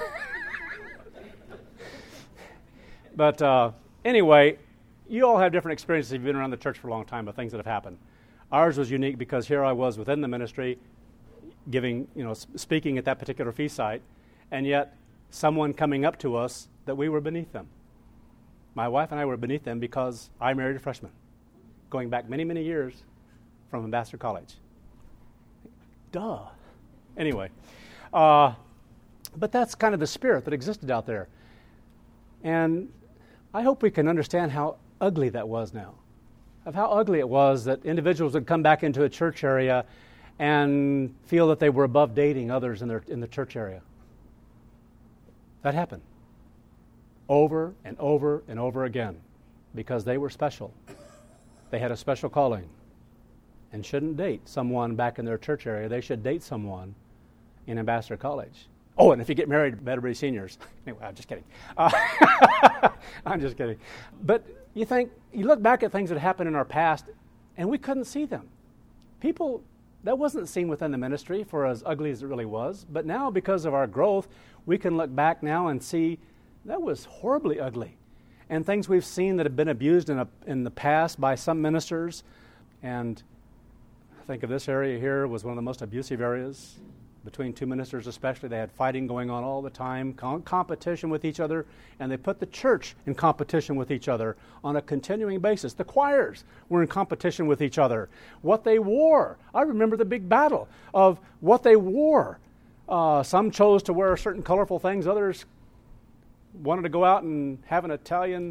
But anyway, you all have different experiences if you've been around the church for a long time of things that have happened. Ours was unique because here I was within the ministry, speaking at that particular feast site, and yet someone coming up to us that we were beneath them. My wife and I were beneath them because I married a freshman, going back many, many years from Ambassador College. Duh. Anyway, but that's kind of the spirit that existed out there. And I hope we can understand how ugly that was now, of how ugly it was that individuals would come back into a church area and feel that they were above dating others in the church area. That happened. over and over and over again because they were special. They had a special calling and shouldn't date someone back in their church area. They should date someone in Ambassador College. Oh, and if you get married, better be seniors. Anyway, I'm just kidding. I'm just kidding. But you look back at things that happened in our past, and we couldn't see them. People, that wasn't seen within the ministry for as ugly as it really was. But now, because of our growth, we can look back now and see that was horribly ugly. And things we've seen that have been abused in the past by some ministers. And I think of this area here was one of the most abusive areas. Between two ministers especially, they had fighting going on all the time, competition with each other, and they put the church in competition with each other on a continuing basis. The choirs were in competition with each other. What they wore, I remember the big battle of what they wore. Some chose to wear certain colorful things, others wanted to go out and have an Italian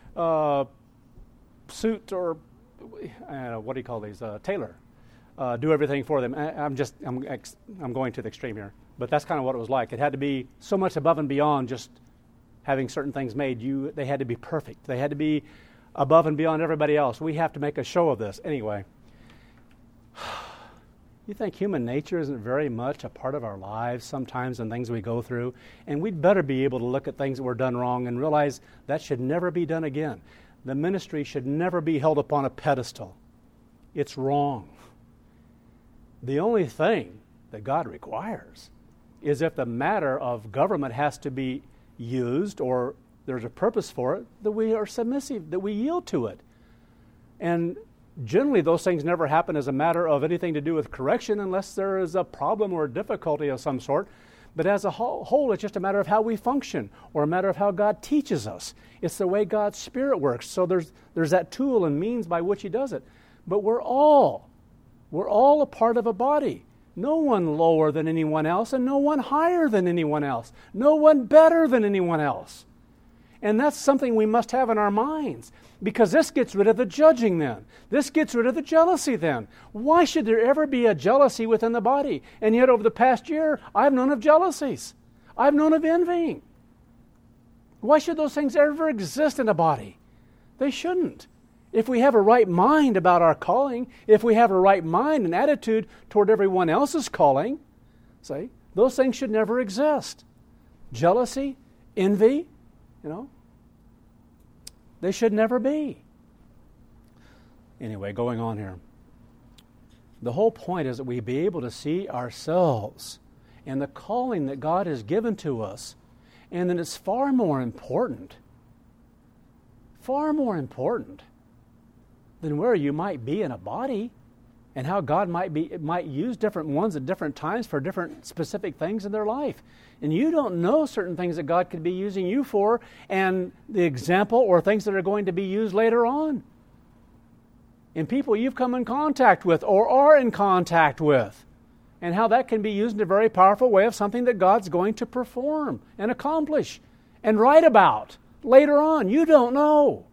suit or what do you call these, tailor. Do everything for them. I'm going to the extreme here, but that's kind of what it was like. It had to be so much above and beyond just having certain things made. They had to be perfect. They had to be above and beyond everybody else. We have to make a show of this. Anyway, you think human nature isn't very much a part of our lives sometimes and things we go through? And we'd better be able to look at things that were done wrong and realize that should never be done again. The ministry should never be held upon a pedestal. It's wrong. The only thing that God requires is if the matter of government has to be used or there's a purpose for it, that we are submissive, that we yield to it. And generally those things never happen as a matter of anything to do with correction unless there is a problem or a difficulty of some sort. But as a whole, it's just a matter of how we function or a matter of how God teaches us. It's the way God's Spirit works. So there's that tool and means by which He does it. But we're all a part of a body. No one lower than anyone else and no one higher than anyone else. No one better than anyone else. And that's something we must have in our minds because this gets rid of the judging then. This gets rid of the jealousy then. Why should there ever be a jealousy within the body? And yet over the past year, I've known of jealousies. I've known of envying. Why should those things ever exist in a body? They shouldn't. If we have a right mind about our calling, if we have a right mind and attitude toward everyone else's calling, those things should never exist. Jealousy, envy, they should never be. Anyway, going on here. The whole point is that we be able to see ourselves and the calling that God has given to us, and that it's far more important than where you might be in a body and how God might use different ones at different times for different specific things in their life. And you don't know certain things that God could be using you for and the example or things that are going to be used later on. And people you've come in contact with or are in contact with. And how that can be used in a very powerful way of something that God's going to perform and accomplish and write about later on. You don't know.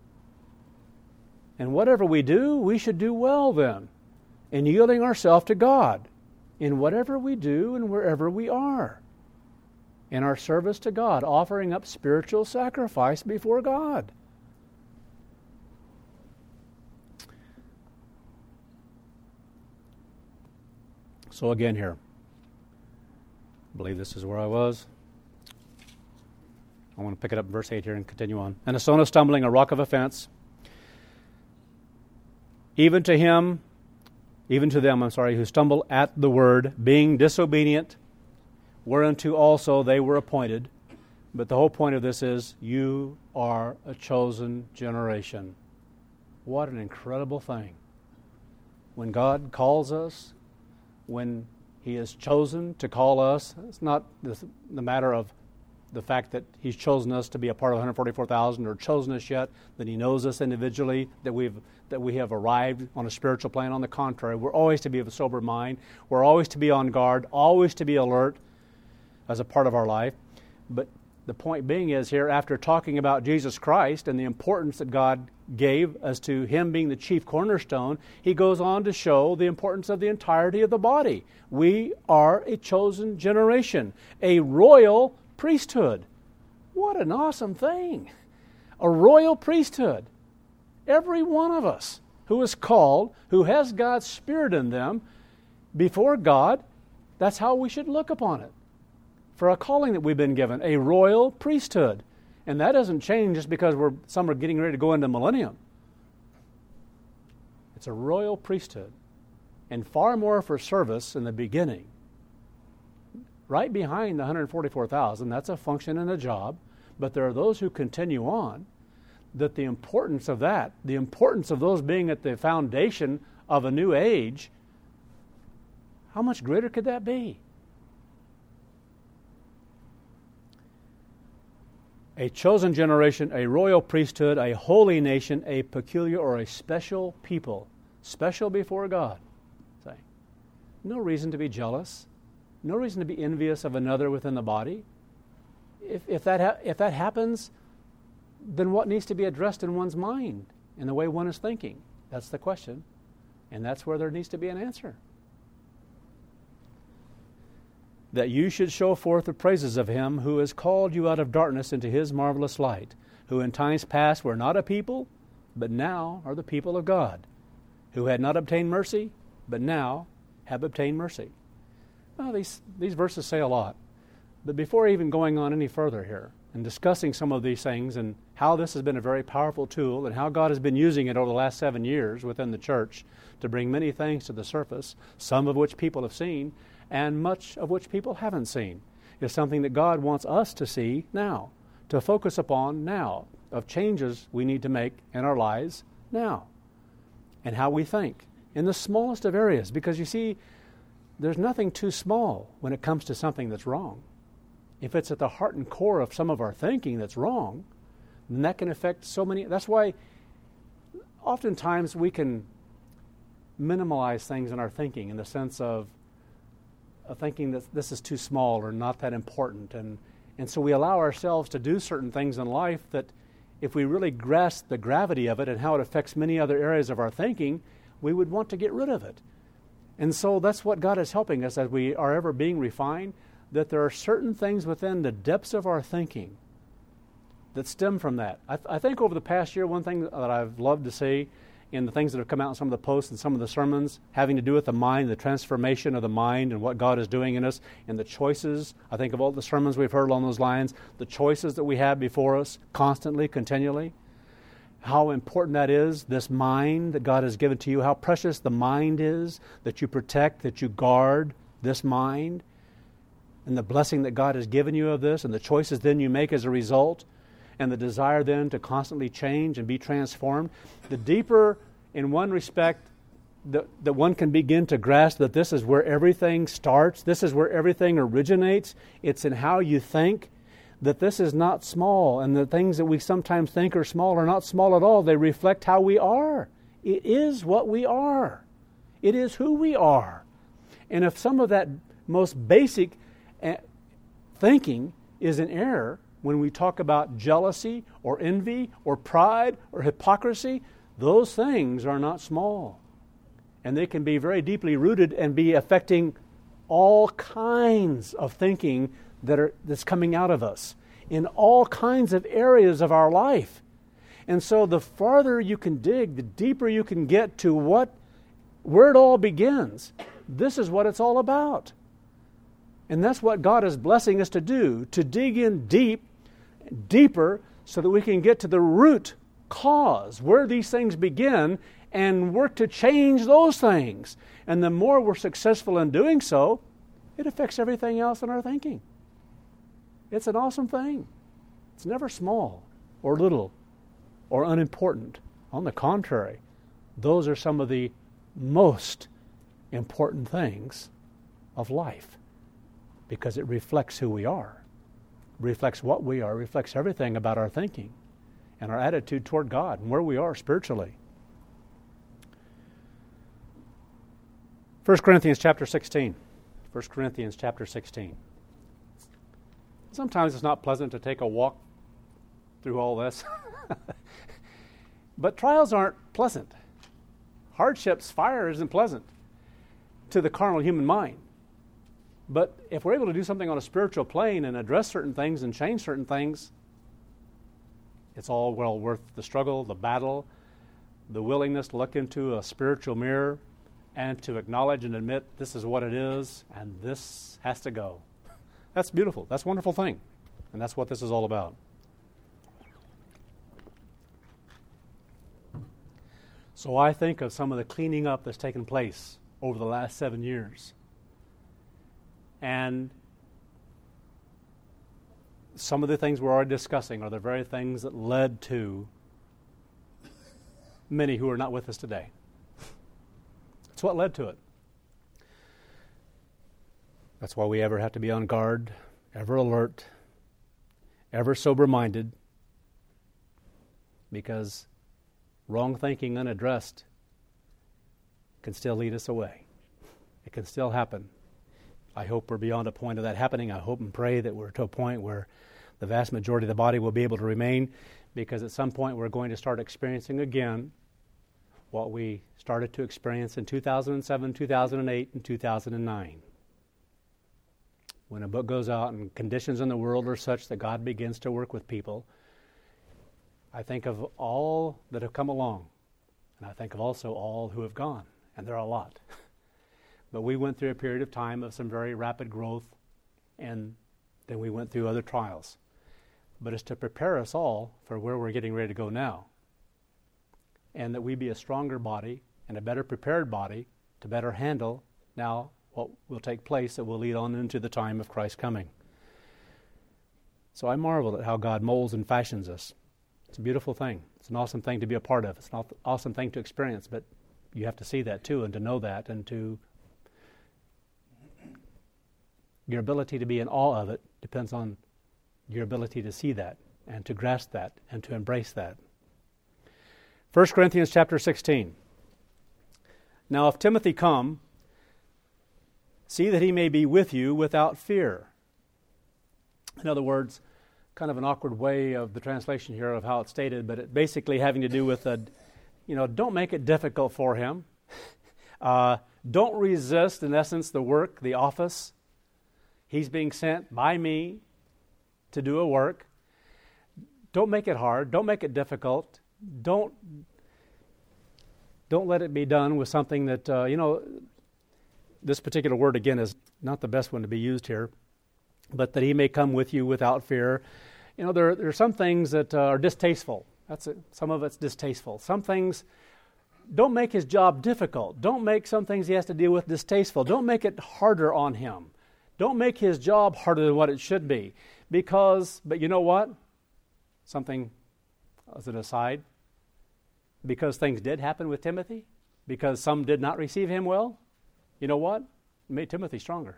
And whatever we do, we should do well then, in yielding ourselves to God in whatever we do and wherever we are, in our service to God, offering up spiritual sacrifice before God. So again here, I believe this is where I was. I want to pick it up in verse 8 here and continue on. And a stone of stumbling, a rock of offense, even to them, who stumble at the word, being disobedient, whereunto also they were appointed. But the whole point of this is, you are a chosen generation. What an incredible thing. When God calls us, when He has chosen to call us, it's not the matter of the fact that He's chosen us to be a part of 144,000 or chosen us yet, that He knows us individually, that we have arrived on a spiritual plane. On the contrary, we're always to be of a sober mind. We're always to be on guard, always to be alert as a part of our life. But the point being is here, after talking about Jesus Christ and the importance that God gave as to Him being the chief cornerstone, He goes on to show the importance of the entirety of the body. We are a chosen generation, a royal priesthood. What What an awesome thing. A royal priesthood. Every one of us who is called, who has God's Spirit in them, before God, that's how we should look upon it. For a calling that we've been given, a royal priesthood. And that doesn't change just because some are getting ready to go into millennium. It's a royal priesthood. And far more for service in the beginning. Right behind the 144,000, that's a function and a job. But there are those who continue on, that the importance of that, the importance of those being at the foundation of a new age, how much greater could that be? A chosen generation, a royal priesthood, a holy nation, a peculiar or a special people. Special before God. Say, no reason to be jealous. No reason to be envious of another within the body. If that happens, then what needs to be addressed in one's mind in the way one is thinking? That's the question. And that's where there needs to be an answer. That you should show forth the praises of Him who has called you out of darkness into His marvelous light, who in times past were not a people, but now are the people of God, who had not obtained mercy, but now have obtained mercy. Well, these verses say a lot. But before even going on any further here and discussing some of these things and how this has been a very powerful tool and how God has been using it over the last 7 years within the church to bring many things to the surface, some of which people have seen, and much of which people haven't seen, is something that God wants us to see now, to focus upon now, of changes we need to make in our lives now, and how we think, in the smallest of areas. Because you see, there's nothing too small when it comes to something that's wrong. If it's at the heart and core of some of our thinking that's wrong, then that can affect so many. That's why oftentimes we can minimalize things in our thinking in the sense of thinking that this is too small or not that important. And so we allow ourselves to do certain things in life that if we really grasp the gravity of it and how it affects many other areas of our thinking, we would want to get rid of it. And so that's what God is helping us as we are ever being refined, that there are certain things within the depths of our thinking that stem from that. I think over the past year, one thing that I've loved to see in the things that have come out in some of the posts and some of the sermons having to do with the mind, the transformation of the mind and what God is doing in us, and the choices, I think of all the sermons we've heard along those lines, the choices that we have before us constantly, continually, how important that is, this mind that God has given to you, how precious the mind is, that you protect, that you guard this mind, and the blessing that God has given you of this, and the choices then you make as a result, and the desire then to constantly change and be transformed. The deeper, in one respect, that one can begin to grasp that this is where everything starts, this is where everything originates, it's in how you think, that this is not small, and the things that we sometimes think are small are not small at all. They reflect how we are. It is what we are. It is who we are. And if some of that most basic thinking is in error, when we talk about jealousy or envy or pride or hypocrisy, those things are not small. And they can be very deeply rooted and be affecting all kinds of thinking that's coming out of us in all kinds of areas of our life. And so the farther you can dig, the deeper you can get to where it all begins. This is what it's all about. And that's what God is blessing us to do, to dig in deeper, so that we can get to the root cause, where these things begin, and work to change those things. And the more we're successful in doing so, it affects everything else in our thinking. It's an awesome thing. It's never small or little or unimportant. On the contrary, those are some of the most important things of life, because it reflects who we are, reflects what we are, reflects everything about our thinking and our attitude toward God and where we are spiritually. 1 Corinthians chapter 16. 1 Corinthians chapter 16. Sometimes it's not pleasant to take a walk through all this. But trials aren't pleasant. Hardships, fire isn't pleasant to the carnal human mind. But if we're able to do something on a spiritual plane and address certain things and change certain things, It's all well worth the struggle, the battle, the willingness to look into a spiritual mirror and to acknowledge and admit this is what it is and this has to go. That's beautiful. That's a wonderful thing. And that's what this is all about. So I think of some of the cleaning up that's taken place over the last 7 years. And some of the things we're already discussing are the very things that led to many who are not with us today. It's what led to it. That's why we ever have to be on guard, ever alert, ever sober-minded, because wrong thinking unaddressed can still lead us away. It can still happen. I hope we're beyond a point of that happening. I hope and pray that we're to a point where the vast majority of the body will be able to remain, because at some point we're going to start experiencing again what we started to experience in 2007, 2008, and 2009. When a book goes out and conditions in the world are such that God begins to work with people, I think of all that have come along, and I think of also all who have gone, and there are a lot. But we went through a period of time of some very rapid growth, and then we went through other trials. But it's to prepare us all for where we're getting ready to go now, and that we be a stronger body and a better prepared body to better handle now what will take place that will lead on into the time of Christ's coming. So I marvel at how God molds and fashions us. It's a beautiful thing. It's an awesome thing to be a part of. It's an awesome thing to experience, but you have to see that too and to know that, and to your ability to be in awe of it depends on your ability to see that and to grasp that and to embrace that. 1 Corinthians chapter 16. Now if Timothy come, see that he may be with you without fear. In other words, kind of an awkward way of the translation here of how it's stated, but it basically having to do with, don't make it difficult for him. Don't resist, in essence, the work, the office. He's being sent by me to do a work. Don't make it hard. Don't make it difficult. Don't let it be done with something that, this particular word, again, is not the best one to be used here, but that he may come with you without fear. There are some things that are distasteful. That's it. Some of it's distasteful. Some things, don't make his job difficult. Don't make some things he has to deal with distasteful. Don't make it harder on him. Don't make his job harder than what it should be. But you know what? Something as an aside, because things did happen with Timothy, because some did not receive him well, you know what? It made Timothy stronger.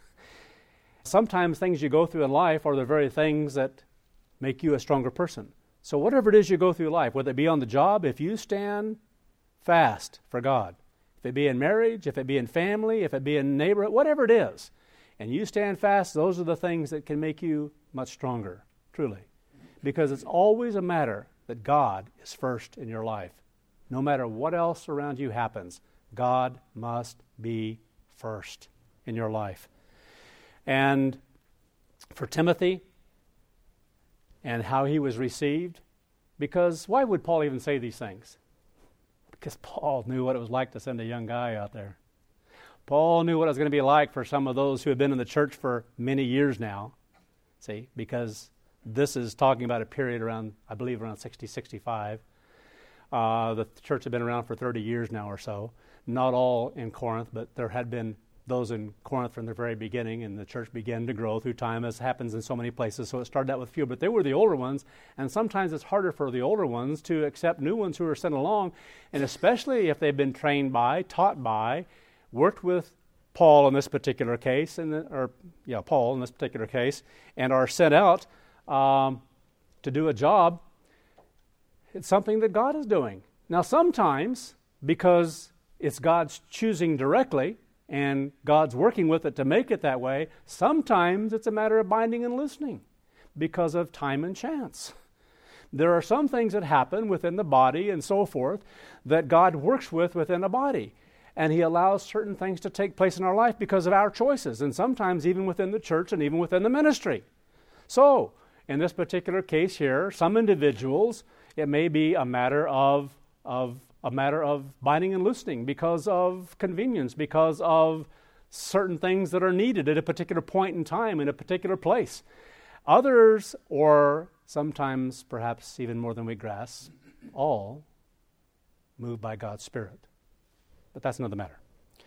Sometimes things you go through in life are the very things that make you a stronger person. So whatever it is you go through life, whether it be on the job, if you stand fast for God, if it be in marriage, if it be in family, if it be in neighborhood, whatever it is, and you stand fast, those are the things that can make you much stronger, truly. Because it's always a matter that God is first in your life. No matter what else around you happens, God must be first in your life. And for Timothy and how he was received, because why would Paul even say these things? Because Paul knew what it was like to send a young guy out there. Paul knew what it was going to be like for some of those who have been in the church for many years now. See, because this is talking about a period around, I believe, around 60, 65. The church had been around for 30 years now or so. Not all in Corinth, but there had been those in Corinth from the very beginning, and the church began to grow through time, as happens in so many places. So it started out with few, but they were the older ones, and sometimes it's harder for the older ones to accept new ones who are sent along, and especially if they've been trained by, taught by, worked with Paul in this particular case, Paul in this particular case, and are sent out to do a job. It's something that God is doing. Now sometimes, because it's God's choosing directly, and God's working with it to make it that way, sometimes it's a matter of binding and loosening because of time and chance. There are some things that happen within the body and so forth that God works with within a body. And He allows certain things to take place in our life because of our choices, and sometimes even within the church and even within the ministry. So, in this particular case here, some individuals, it may be a matter of binding and loosening because of convenience, because of certain things that are needed at a particular point in time in a particular place. Others, or sometimes perhaps even more than we grasp, all moved by God's Spirit. But that's another matter.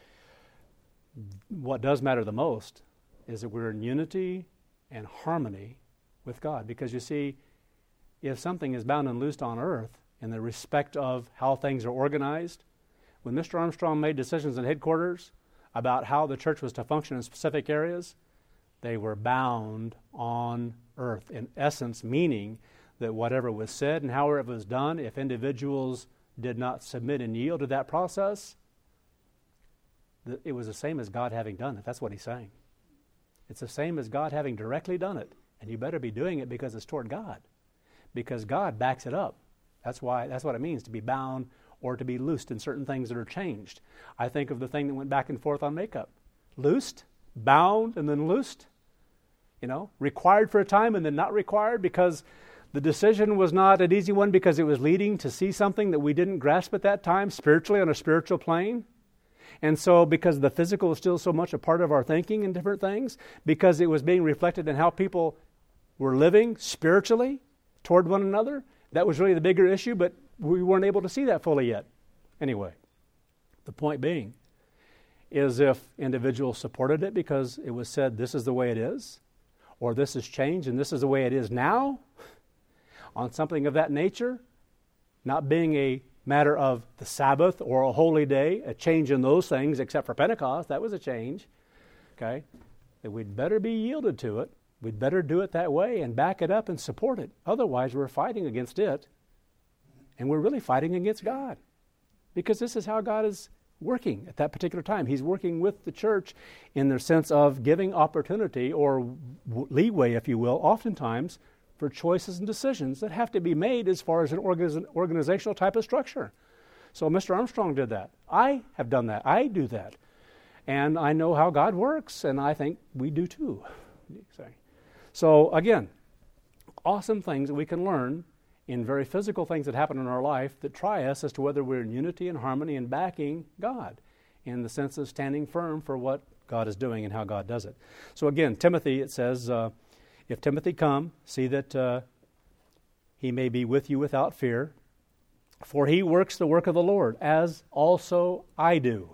What does matter the most is that we're in unity and harmony with God. Because you see, if something is bound and loosed on earth in the respect of how things are organized, when Mr. Armstrong made decisions in headquarters about how the church was to function in specific areas, they were bound on earth. In essence, meaning that whatever was said and however it was done, if individuals did not submit and yield to that process, it was the same as God having done it. That's what he's saying. It's the same as God having directly done it. And you better be doing it because it's toward God. Because God backs it up. That's what it means to be bound or to be loosed in certain things that are changed. I think of the thing that went back and forth on makeup. Loosed, bound, and then loosed. Required for a time and then not required because the decision was not an easy one because it was leading to see something that we didn't grasp at that time spiritually on a spiritual plane. And so because the physical is still so much a part of our thinking and different things, because it was being reflected in how people were living spiritually toward one another, that was really the bigger issue, but we weren't able to see that fully yet. Anyway, the point being is if individuals supported it because it was said this is the way it is, or this has changed and this is the way it is now, on something of that nature, not being a matter of the Sabbath or a holy day, a change in those things, except for Pentecost, that was a change, okay, that we'd better be yielded to it. We'd better do it that way and back it up and support it. Otherwise, we're fighting against it, and we're really fighting against God, because this is how God is working at that particular time. He's working with the church in the sense of giving opportunity or leeway, if you will, oftentimes for choices and decisions that have to be made as far as an organizational type of structure. So Mr. Armstrong did that. I have done that. I do that. And I know how God works, and I think we do too. So again, awesome things that we can learn in very physical things that happen in our life that try us as to whether we're in unity and harmony and backing God in the sense of standing firm for what God is doing and how God does it. So again, Timothy, it says, if Timothy come, see that he may be with you without fear, for he works the work of the Lord, as also I do.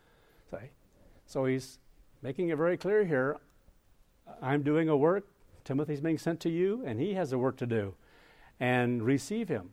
So he's making it very clear here, I'm doing a work, Timothy's being sent to you, and he has a work to do. And receive him,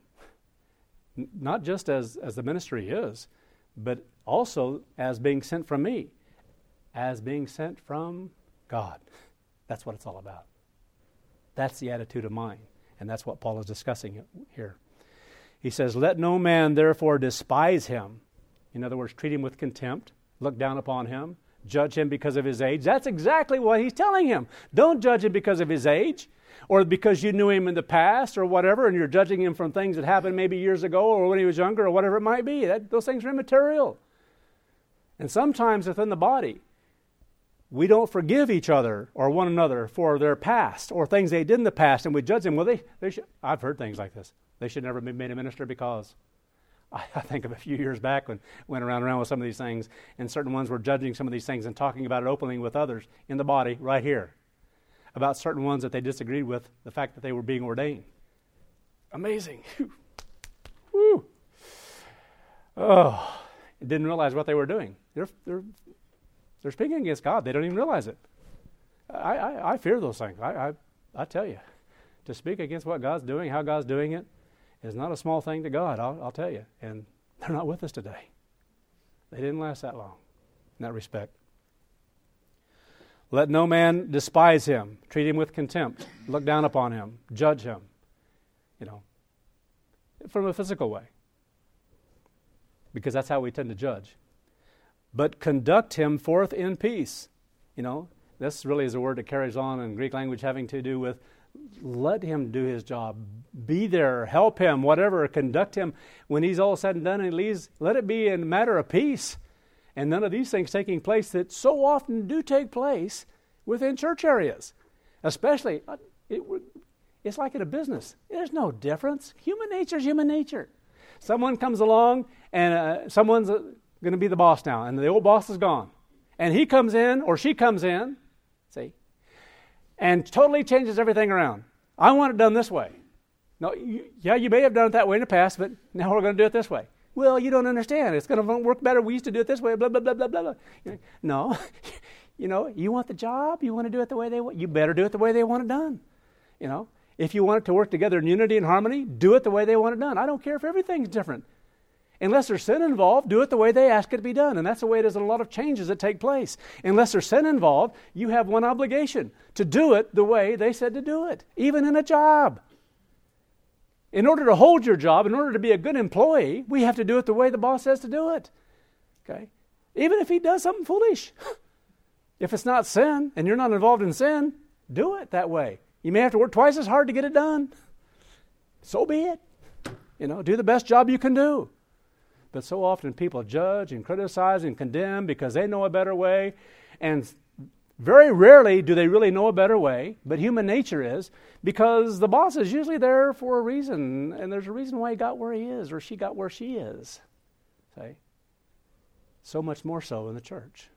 not just as the ministry is, but also as being sent from me, as being sent from God. That's what it's all about. That's the attitude of mind, and that's what Paul is discussing here. He says, let no man therefore despise him. In other words, treat him with contempt, look down upon him, judge him because of his age. That's exactly what he's telling him. Don't judge him because of his age, or because you knew him in the past or whatever, and you're judging him from things that happened maybe years ago or when he was younger or whatever it might be. Those things are immaterial. And sometimes within the body, we don't forgive each other or one another for their past or things they did in the past, and we judge them. Well, they should. I've heard things like this. They should never be made a minister because. I think of a few years back when I went around with some of these things, and certain ones were judging some of these things and talking about it openly with others in the body right here, about certain ones that they disagreed with, the fact that they were being ordained. Amazing. Woo. Oh, didn't realize what they were doing. They're speaking against God. They don't even realize it. I fear those things. I tell you, to speak against what God's doing, how God's doing it, is not a small thing to God, I'll tell you. And they're not with us today. They didn't last that long in that respect. Let no man despise him, treat him with contempt, look down upon him, judge him, from a physical way. Because that's how we tend to judge. But conduct him forth in peace. This really is a word that carries on in Greek language having to do with let him do his job. Be there, help him, whatever, conduct him. When he's all said and done and he leaves, let it be a matter of peace. And none of these things taking place that so often do take place within church areas. Especially, it It's like in a business. There's no difference. Human nature is human nature. Someone comes along and someone's going to be the boss now, and the old boss is gone. And he comes in or she comes in, see, and totally changes everything around. I want it done this way. No, you may have done it that way in the past, but now we're going to do it this way. Well, you don't understand. It's going to work better. We used to do it this way, blah, blah, blah, blah, blah. No. You want the job? You want to do it the way they want? You better do it the way they want it done. If you want it to work together in unity and harmony, do it the way they want it done. I don't care if everything's different. Unless there's sin involved, do it the way they ask it to be done. And that's the way it is in a lot of changes that take place. Unless there's sin involved, you have one obligation, to do it the way they said to do it, even in a job. In order to hold your job, in order to be a good employee, we have to do it the way the boss says to do it. Okay? Even if he does something foolish. If it's not sin, and you're not involved in sin, do it that way. You may have to work twice as hard to get it done. So be it. Do the best job you can do. But so often people judge and criticize and condemn because they know a better way. And very rarely do they really know a better way, but human nature is, because the boss is usually there for a reason, and there's a reason why he got where he is or she got where she is. See? So much more so in the church.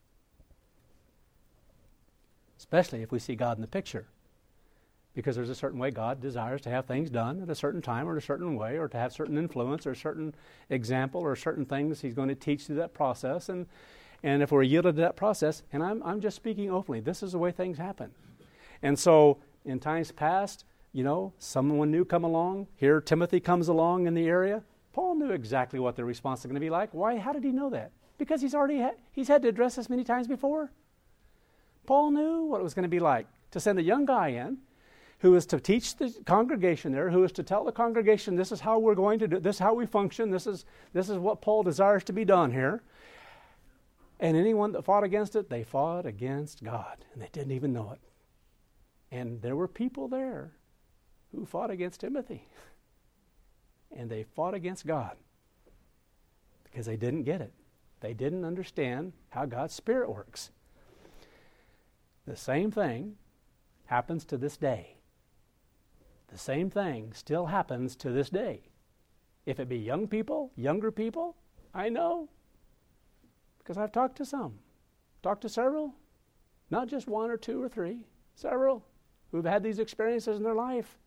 Especially if we see God in the picture. Because there's a certain way God desires to have things done at a certain time or in a certain way, or to have certain influence or a certain example or certain things He's going to teach through that process. And if we're yielded to that process, and I'm just speaking openly, this is the way things happen. And so in times past, someone new come along. Here Timothy comes along in the area. Paul knew exactly what the response is going to be like. Why? How did he know that? Because he's had to address this many times before. Paul knew what it was going to be like to send a young guy in who is to teach the congregation there, who is to tell the congregation, this is how we're going to do, this is how we function, this is what Paul desires to be done here. And anyone that fought against it, they fought against God, and they didn't even know it. And there were people there who fought against Timothy, and they fought against God because they didn't get it. They didn't understand how God's Spirit works. The same thing happens to this day. The same thing still happens to this day. If it be young people, younger people, I know. Because I've talked to several, not just one or two or three, several who've had these experiences in their life.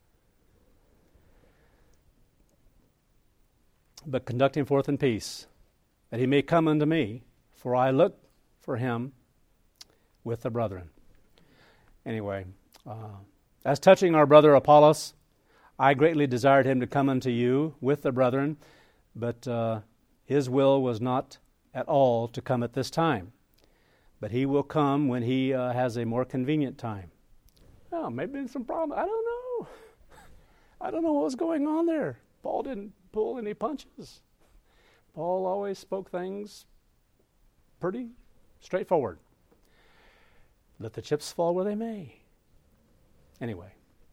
But conduct him forth in peace, that he may come unto me, for I look for him with the brethren. Anyway, as touching our brother Apollos, I greatly desired him to come unto you with the brethren, but his will was not at all to come at this time. But he will come when he has a more convenient time. Oh, maybe there's some problem. I don't know. I don't know what was going on there. Paul didn't pull any punches. Paul always spoke things pretty straightforward. Let the chips fall where they may. Anyway,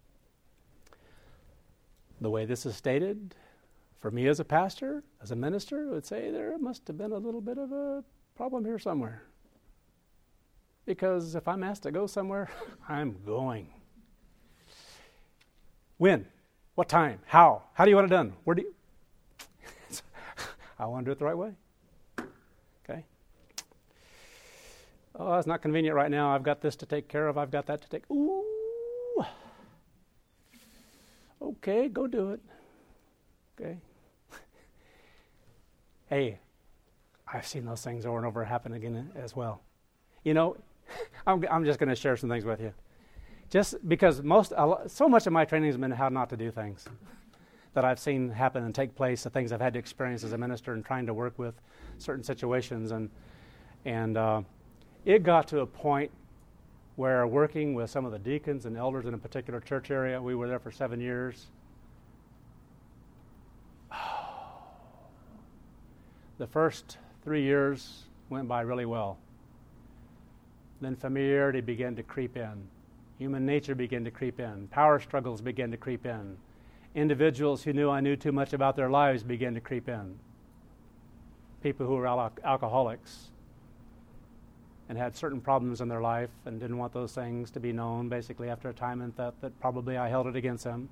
the way this is stated, for me as a pastor, as a minister, I would say there must have been a little bit of a problem here somewhere. Because if I'm asked to go somewhere, I'm going. When? What time? How? How do you want it done? Where do you... I want to do it the right way. Okay? Oh, it's not convenient right now. I've got this to take care of. I've got that to take... Ooh. Okay, go do it. Okay. Hey, I've seen those things over and over happen again as well. I'm just going to share some things with you. Just because so much of my training has been how not to do things that I've seen happen and take place, the things I've had to experience as a minister and trying to work with certain situations. And it got to a point where working with some of the deacons and elders in a particular church area, we were there for 7 years. The first 3 years went by really well. Then familiarity began to creep in. Human nature began to creep in. Power struggles began to creep in. Individuals who knew I knew too much about their lives began to creep in. People who were alcoholics. and had certain problems in their life and didn't want those things to be known, basically after a time, and thought that probably I held it against them.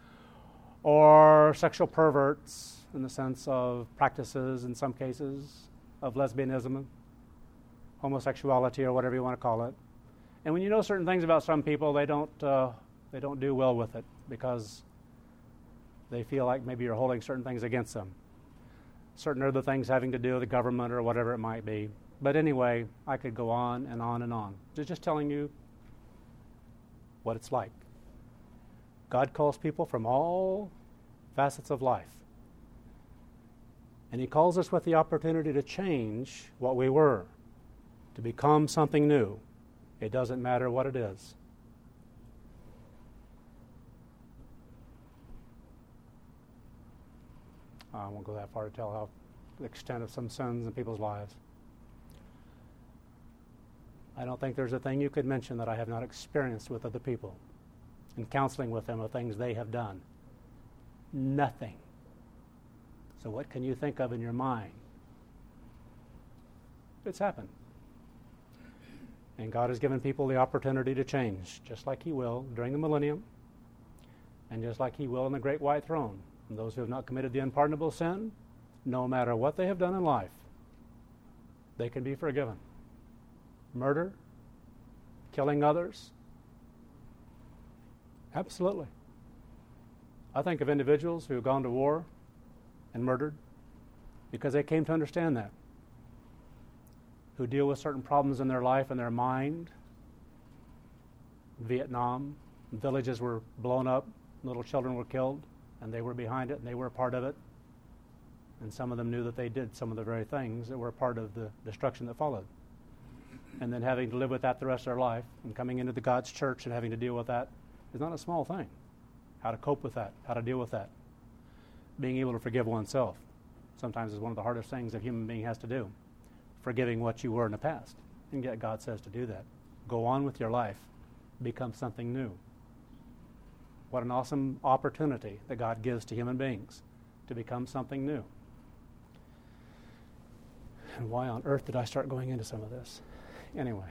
Or sexual perverts in the sense of practices, in some cases, of lesbianism, homosexuality, or whatever you want to call it. And when you know certain things about some people, they don't do well with it because they feel like maybe you're holding certain things against them. Certain other things having to do with the government or whatever it might be. But anyway, I could go on and on and on. Just telling you what it's like. God calls people from all facets of life. And He calls us with the opportunity to change what we were, to become something new. It doesn't matter what it is. I won't go that far to tell how the extent of some sins in people's lives. I don't think there's a thing you could mention that I have not experienced with other people in counseling with them of things they have done. Nothing. So what can you think of in your mind? It's happened. And God has given people the opportunity to change, just like He will during the millennium, and just like He will in the great white throne. And those who have not committed the unpardonable sin, no matter what they have done in life, they can be forgiven. Murder, killing others, absolutely. I think of individuals who have gone to war and murdered because they came to understand that, who deal with certain problems in their life and their mind. Vietnam, villages were blown up, little children were killed, and they were behind it, and they were a part of it. And some of them knew that they did some of the very things that were a part of the destruction that followed. And then having to live with that the rest of their life, and coming into the God's church and having to deal with that is not a small thing. How to cope with that, how to deal with that. Being able to forgive oneself sometimes is one of the hardest things a human being has to do. Forgiving what you were in the past. And yet God says to do that. Go on with your life. Become something new. What an awesome opportunity that God gives to human beings to become something new. And why on earth did I start going into some of this? Anyway.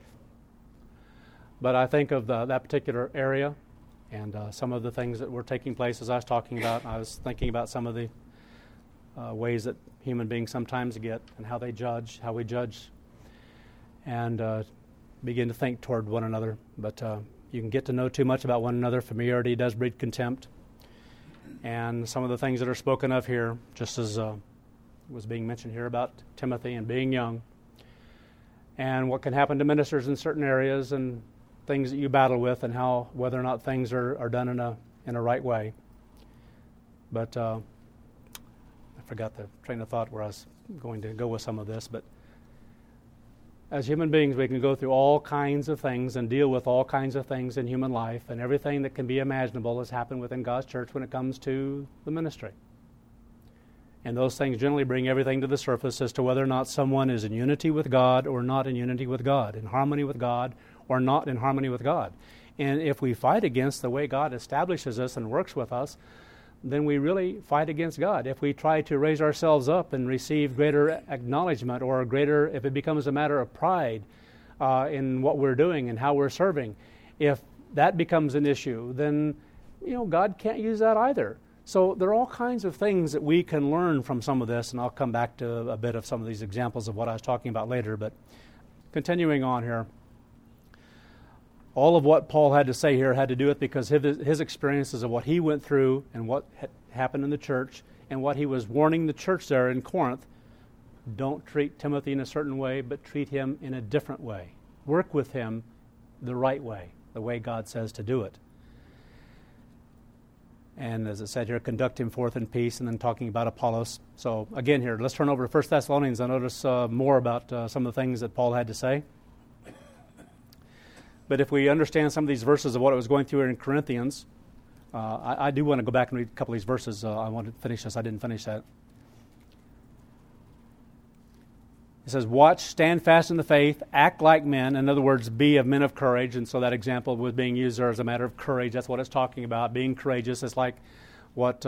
But I think of that particular area and some of the things that were taking place as I was talking about. I was thinking about some of the ways that human beings sometimes get and how they judge, how we judge, and begin to think toward one another. But you can get to know too much about one another. Familiarity does breed contempt. And some of the things that are spoken of here, just as was being mentioned here about Timothy and being young, and what can happen to ministers in certain areas and things that you battle with, and how whether or not things are done in a right way. But I forgot the train of thought where I was going to go with some of this. But as human beings, we can go through all kinds of things and deal with all kinds of things in human life, and everything that can be imaginable has happened within God's church when it comes to the ministry. And those things generally bring everything to the surface as to whether or not someone is in unity with God or not in unity with God, in harmony with God or not in harmony with God. And if we fight against the way God establishes us and works with us, then we really fight against God. If we try to raise ourselves up and receive greater acknowledgement or greater, if it becomes a matter of pride in what we're doing and how we're serving, if that becomes an issue, then God can't use that either. So there are all kinds of things that we can learn from some of this, and I'll come back to a bit of some of these examples of what I was talking about later. But continuing on here, all of what Paul had to say here had to do with because his experiences of what he went through and what had happened in the church and what he was warning the church there in Corinth. Don't treat Timothy in a certain way, but treat him in a different way. Work with him the right way, the way God says to do it. And as it said here, conduct him forth in peace, and then talking about Apollos. So again here, let's turn over to 1 Thessalonians and notice more about some of the things that Paul had to say. But if we understand some of these verses of what it was going through here in Corinthians, I do want to go back and read a couple of these verses. I wanted to finish this. I didn't finish that. It says, watch, stand fast in the faith, act like men. In other words, be of men of courage. And so that example was being used there as a matter of courage. That's what it's talking about, being courageous. It's like what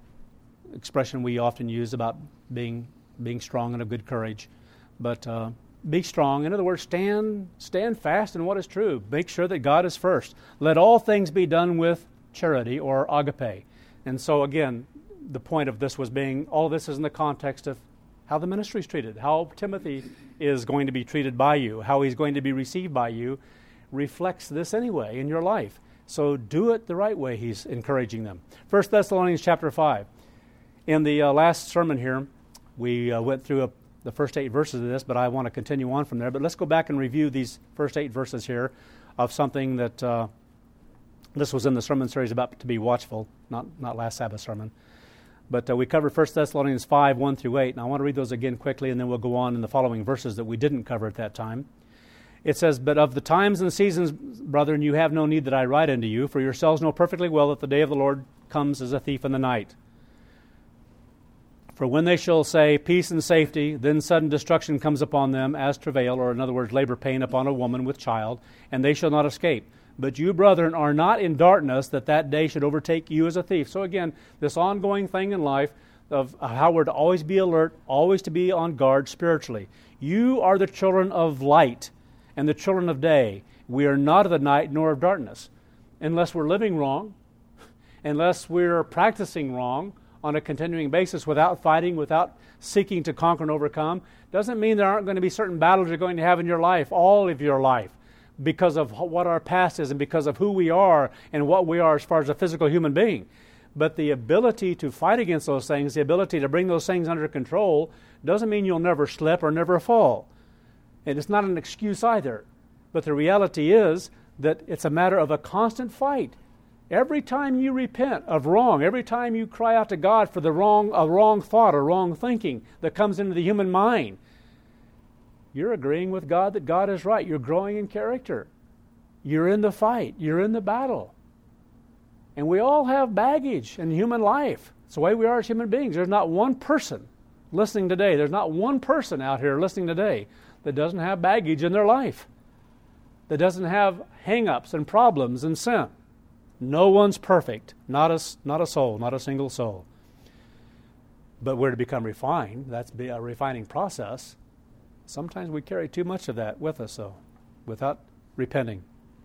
expression we often use about being strong and of good courage. But be strong. In other words, stand fast in what is true. Make sure that God is first. Let all things be done with charity, or agape. And so again, the point of this was being, all this is in the context of how the ministry is treated, how Timothy is going to be treated by you, how he's going to be received by you, reflects this anyway in your life. So do it the right way, he's encouraging them. 1 Thessalonians chapter 5. In the last sermon here, we went through the first 8 verses of this, but I want to continue on from there. But let's go back and review these first 8 verses here of something that this was in the sermon series about to be watchful, not last Sabbath sermon. But we covered 1 Thessalonians 5, 1 through 8, and I want to read those again quickly, and then we'll go on in the following verses that we didn't cover at that time. It says, "But of the times and seasons, brethren, you have no need that I write unto you, for yourselves know perfectly well that the day of the Lord comes as a thief in the night. For when they shall say, peace and safety, then sudden destruction comes upon them as travail," or in other words, labor pain upon a woman with child, "and they shall not escape. But you, brethren, are not in darkness, that day should overtake you as a thief." So again, this ongoing thing in life of how we're to always be alert, always to be on guard spiritually. You are the children of light and the children of day. We are not of the night nor of darkness. Unless we're living wrong, unless we're practicing wrong on a continuing basis without fighting, without seeking to conquer and overcome, doesn't mean there aren't going to be certain battles you're going to have in your life, all of your life, because of what our past is and because of who we are and what we are as far as a physical human being. But the ability to fight against those things, the ability to bring those things under control, doesn't mean you'll never slip or never fall. And it's not an excuse either. But the reality is that it's a matter of a constant fight. Every time you repent of wrong, every time you cry out to God for a wrong thought or wrong thinking that comes into the human mind, you're agreeing with God that God is right. You're growing in character. You're in the fight. You're in the battle. And we all have baggage in human life. It's the way we are as human beings. There's not one person listening today, there's not one person out here listening today that doesn't have baggage in their life, that doesn't have hang-ups and problems and sin. No one's perfect. Not a soul, not a single soul. But we're to become refined. That's a refining process. Sometimes we carry too much of that with us, though, without repenting.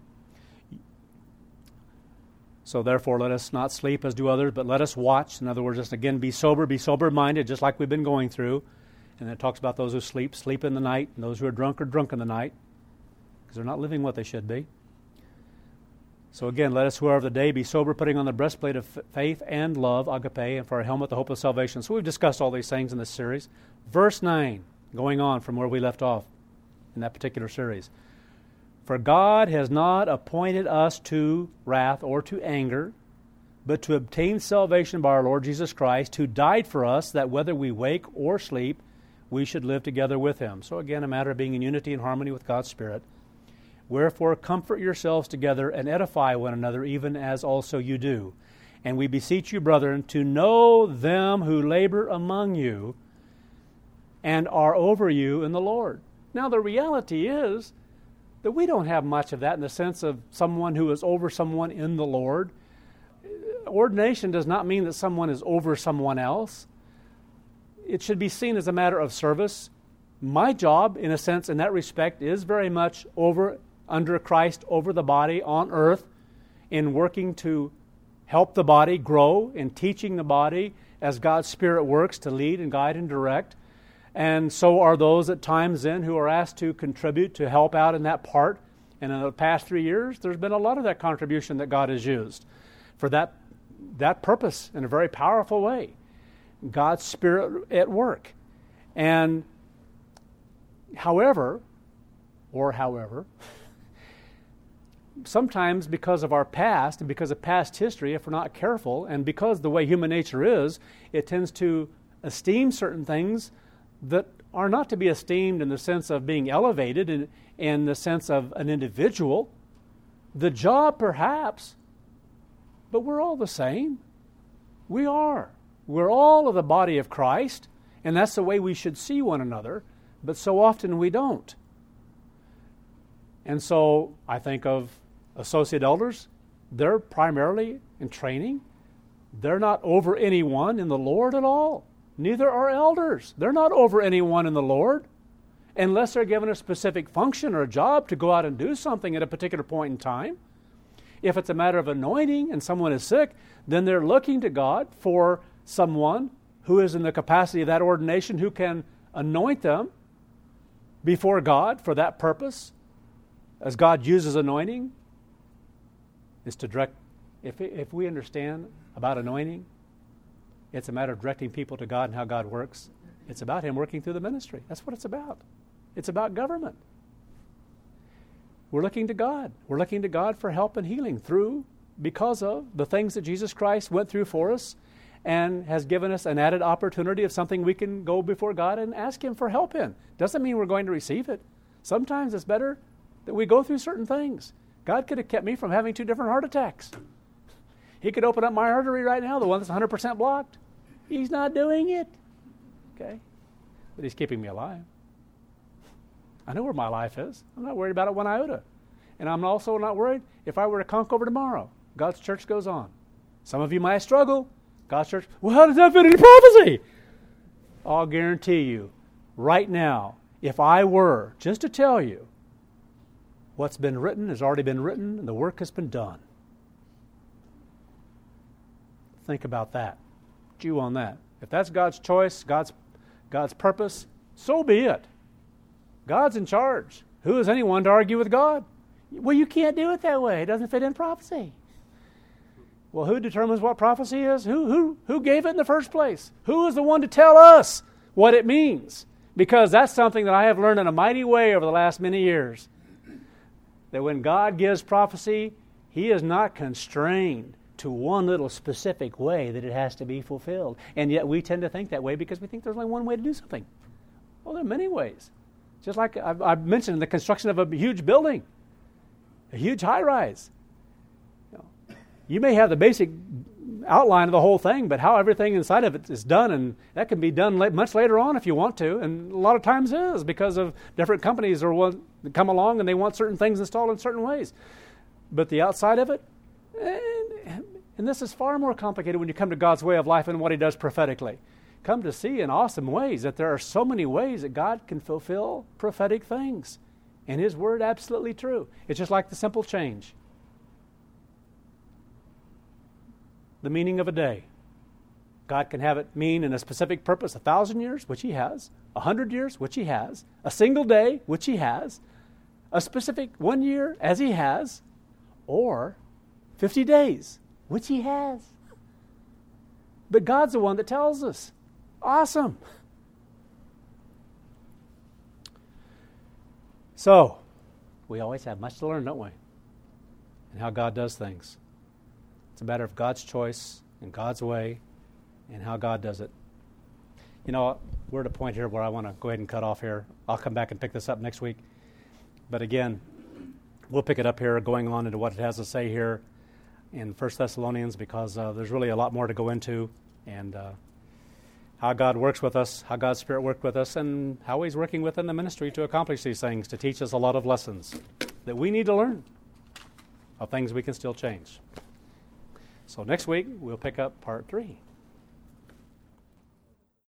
So therefore, let us not sleep as do others, but let us watch. In other words, just again, be sober-minded, just like we've been going through. And it talks about those who sleep in the night, and those who are drunk in the night, because they're not living what they should be. So again, let us who are of the day be sober, putting on the breastplate of faith and love, agape, and for our helmet, the hope of salvation. So we've discussed all these things in this series. Verse 9, going on from where we left off in that particular series. "For God has not appointed us to wrath or to anger, but to obtain salvation by our Lord Jesus Christ, who died for us, that whether we wake or sleep, we should live together with him." So again, a matter of being in unity and harmony with God's Spirit. "Wherefore comfort yourselves together and edify one another, even as also you do. And we beseech you, brethren, to know them who labor among you and are over you in the Lord." Now the reality is that we don't have much of that in the sense of someone who is over someone in the Lord. Ordination does not mean that someone is over someone else. It should be seen as a matter of service. My job, in a sense, in that respect, is very much under Christ, over the body on earth, in working to help the body grow, in teaching the body as God's Spirit works to lead and guide and direct. And so are those at times then who are asked to contribute, to help out in that part. And in the past 3 years, there's been a lot of that contribution that God has used for that purpose in a very powerful way. God's Spirit at work. And however, sometimes because of our past and because of past history, if we're not careful, and because the way human nature is, it tends to esteem certain things that are not to be esteemed in the sense of being elevated, in the sense of an individual. The job, perhaps, but we're all the same. We are. We're all of the body of Christ, and that's the way we should see one another, but so often we don't. And so I think of associate elders. They're primarily in training. They're not over anyone in the Lord at all. Neither are elders. They're not over anyone in the Lord. unless they're given a specific function or a job to go out and do something at a particular point in time. If it's a matter of anointing and someone is sick, then they're looking to God for someone who is in the capacity of that ordination who can anoint them before God for that purpose. As God uses anointing, is to direct. If we understand about anointing, it's a matter of directing people to God and how God works. It's about Him working through the ministry. That's what it's about. It's about government. We're looking to God. We're looking to God for help and healing because of the things that Jesus Christ went through for us and has given us an added opportunity of something we can go before God and ask Him for help in. Doesn't mean we're going to receive it. Sometimes it's better that we go through certain things. God could have kept me from having 2 different heart attacks. He could open up my artery right now, the one that's 100% blocked. He's not doing it. Okay? But He's keeping me alive. I know where my life is. I'm not worried about it one iota. And I'm also not worried if I were to conk over tomorrow. God's church goes on. Some of you might struggle. God's church, well, how does that fit into prophecy? I'll guarantee you, right now, if I were just to tell you what's been written has already been written and the work has been done. Think about that. Chew on that. If that's God's choice, God's purpose, so be it. God's in charge. Who is anyone to argue with God? Well, you can't do it that way. It doesn't fit in prophecy. Well, who determines what prophecy is? Who gave it in the first place? Who is the one to tell us what it means? Because that's something that I have learned in a mighty way over the last many years. That when God gives prophecy, He is not constrained to one little specific way that it has to be fulfilled. And yet we tend to think that way because we think there's only one way to do something. Well, there are many ways. Just like I've mentioned the construction of a huge building, a huge high-rise. You may have the basic outline of the whole thing, but how everything inside of it is done, and that can be done much later on if you want to, and a lot of times is because of different companies that come along and they want certain things installed in certain ways. But the outside of it, and this is far more complicated when you come to God's way of life and what He does prophetically. Come to see in awesome ways that there are so many ways that God can fulfill prophetic things. And His word absolutely true. It's just like the simple change. The meaning of a day. God can have it mean in a specific purpose 1,000 years, which He has, 100 years, which He has, a single day, which He has, a specific 1 year, as He has, or 50 days, which He has. But God's the one that tells us. Awesome. So, we always have much to learn, don't we? And how God does things. It's a matter of God's choice and God's way and how God does it. You know, we're at a point here where I want to go ahead and cut off here. I'll come back and pick this up next week. But again, we'll pick it up here, going on into what it has to say here in 1 Thessalonians, because there's really a lot more to go into, and how God works with us, how God's Spirit worked with us, and how He's working within the ministry to accomplish these things, to teach us a lot of lessons that we need to learn, of things we can still change. So next week, we'll pick up part 3.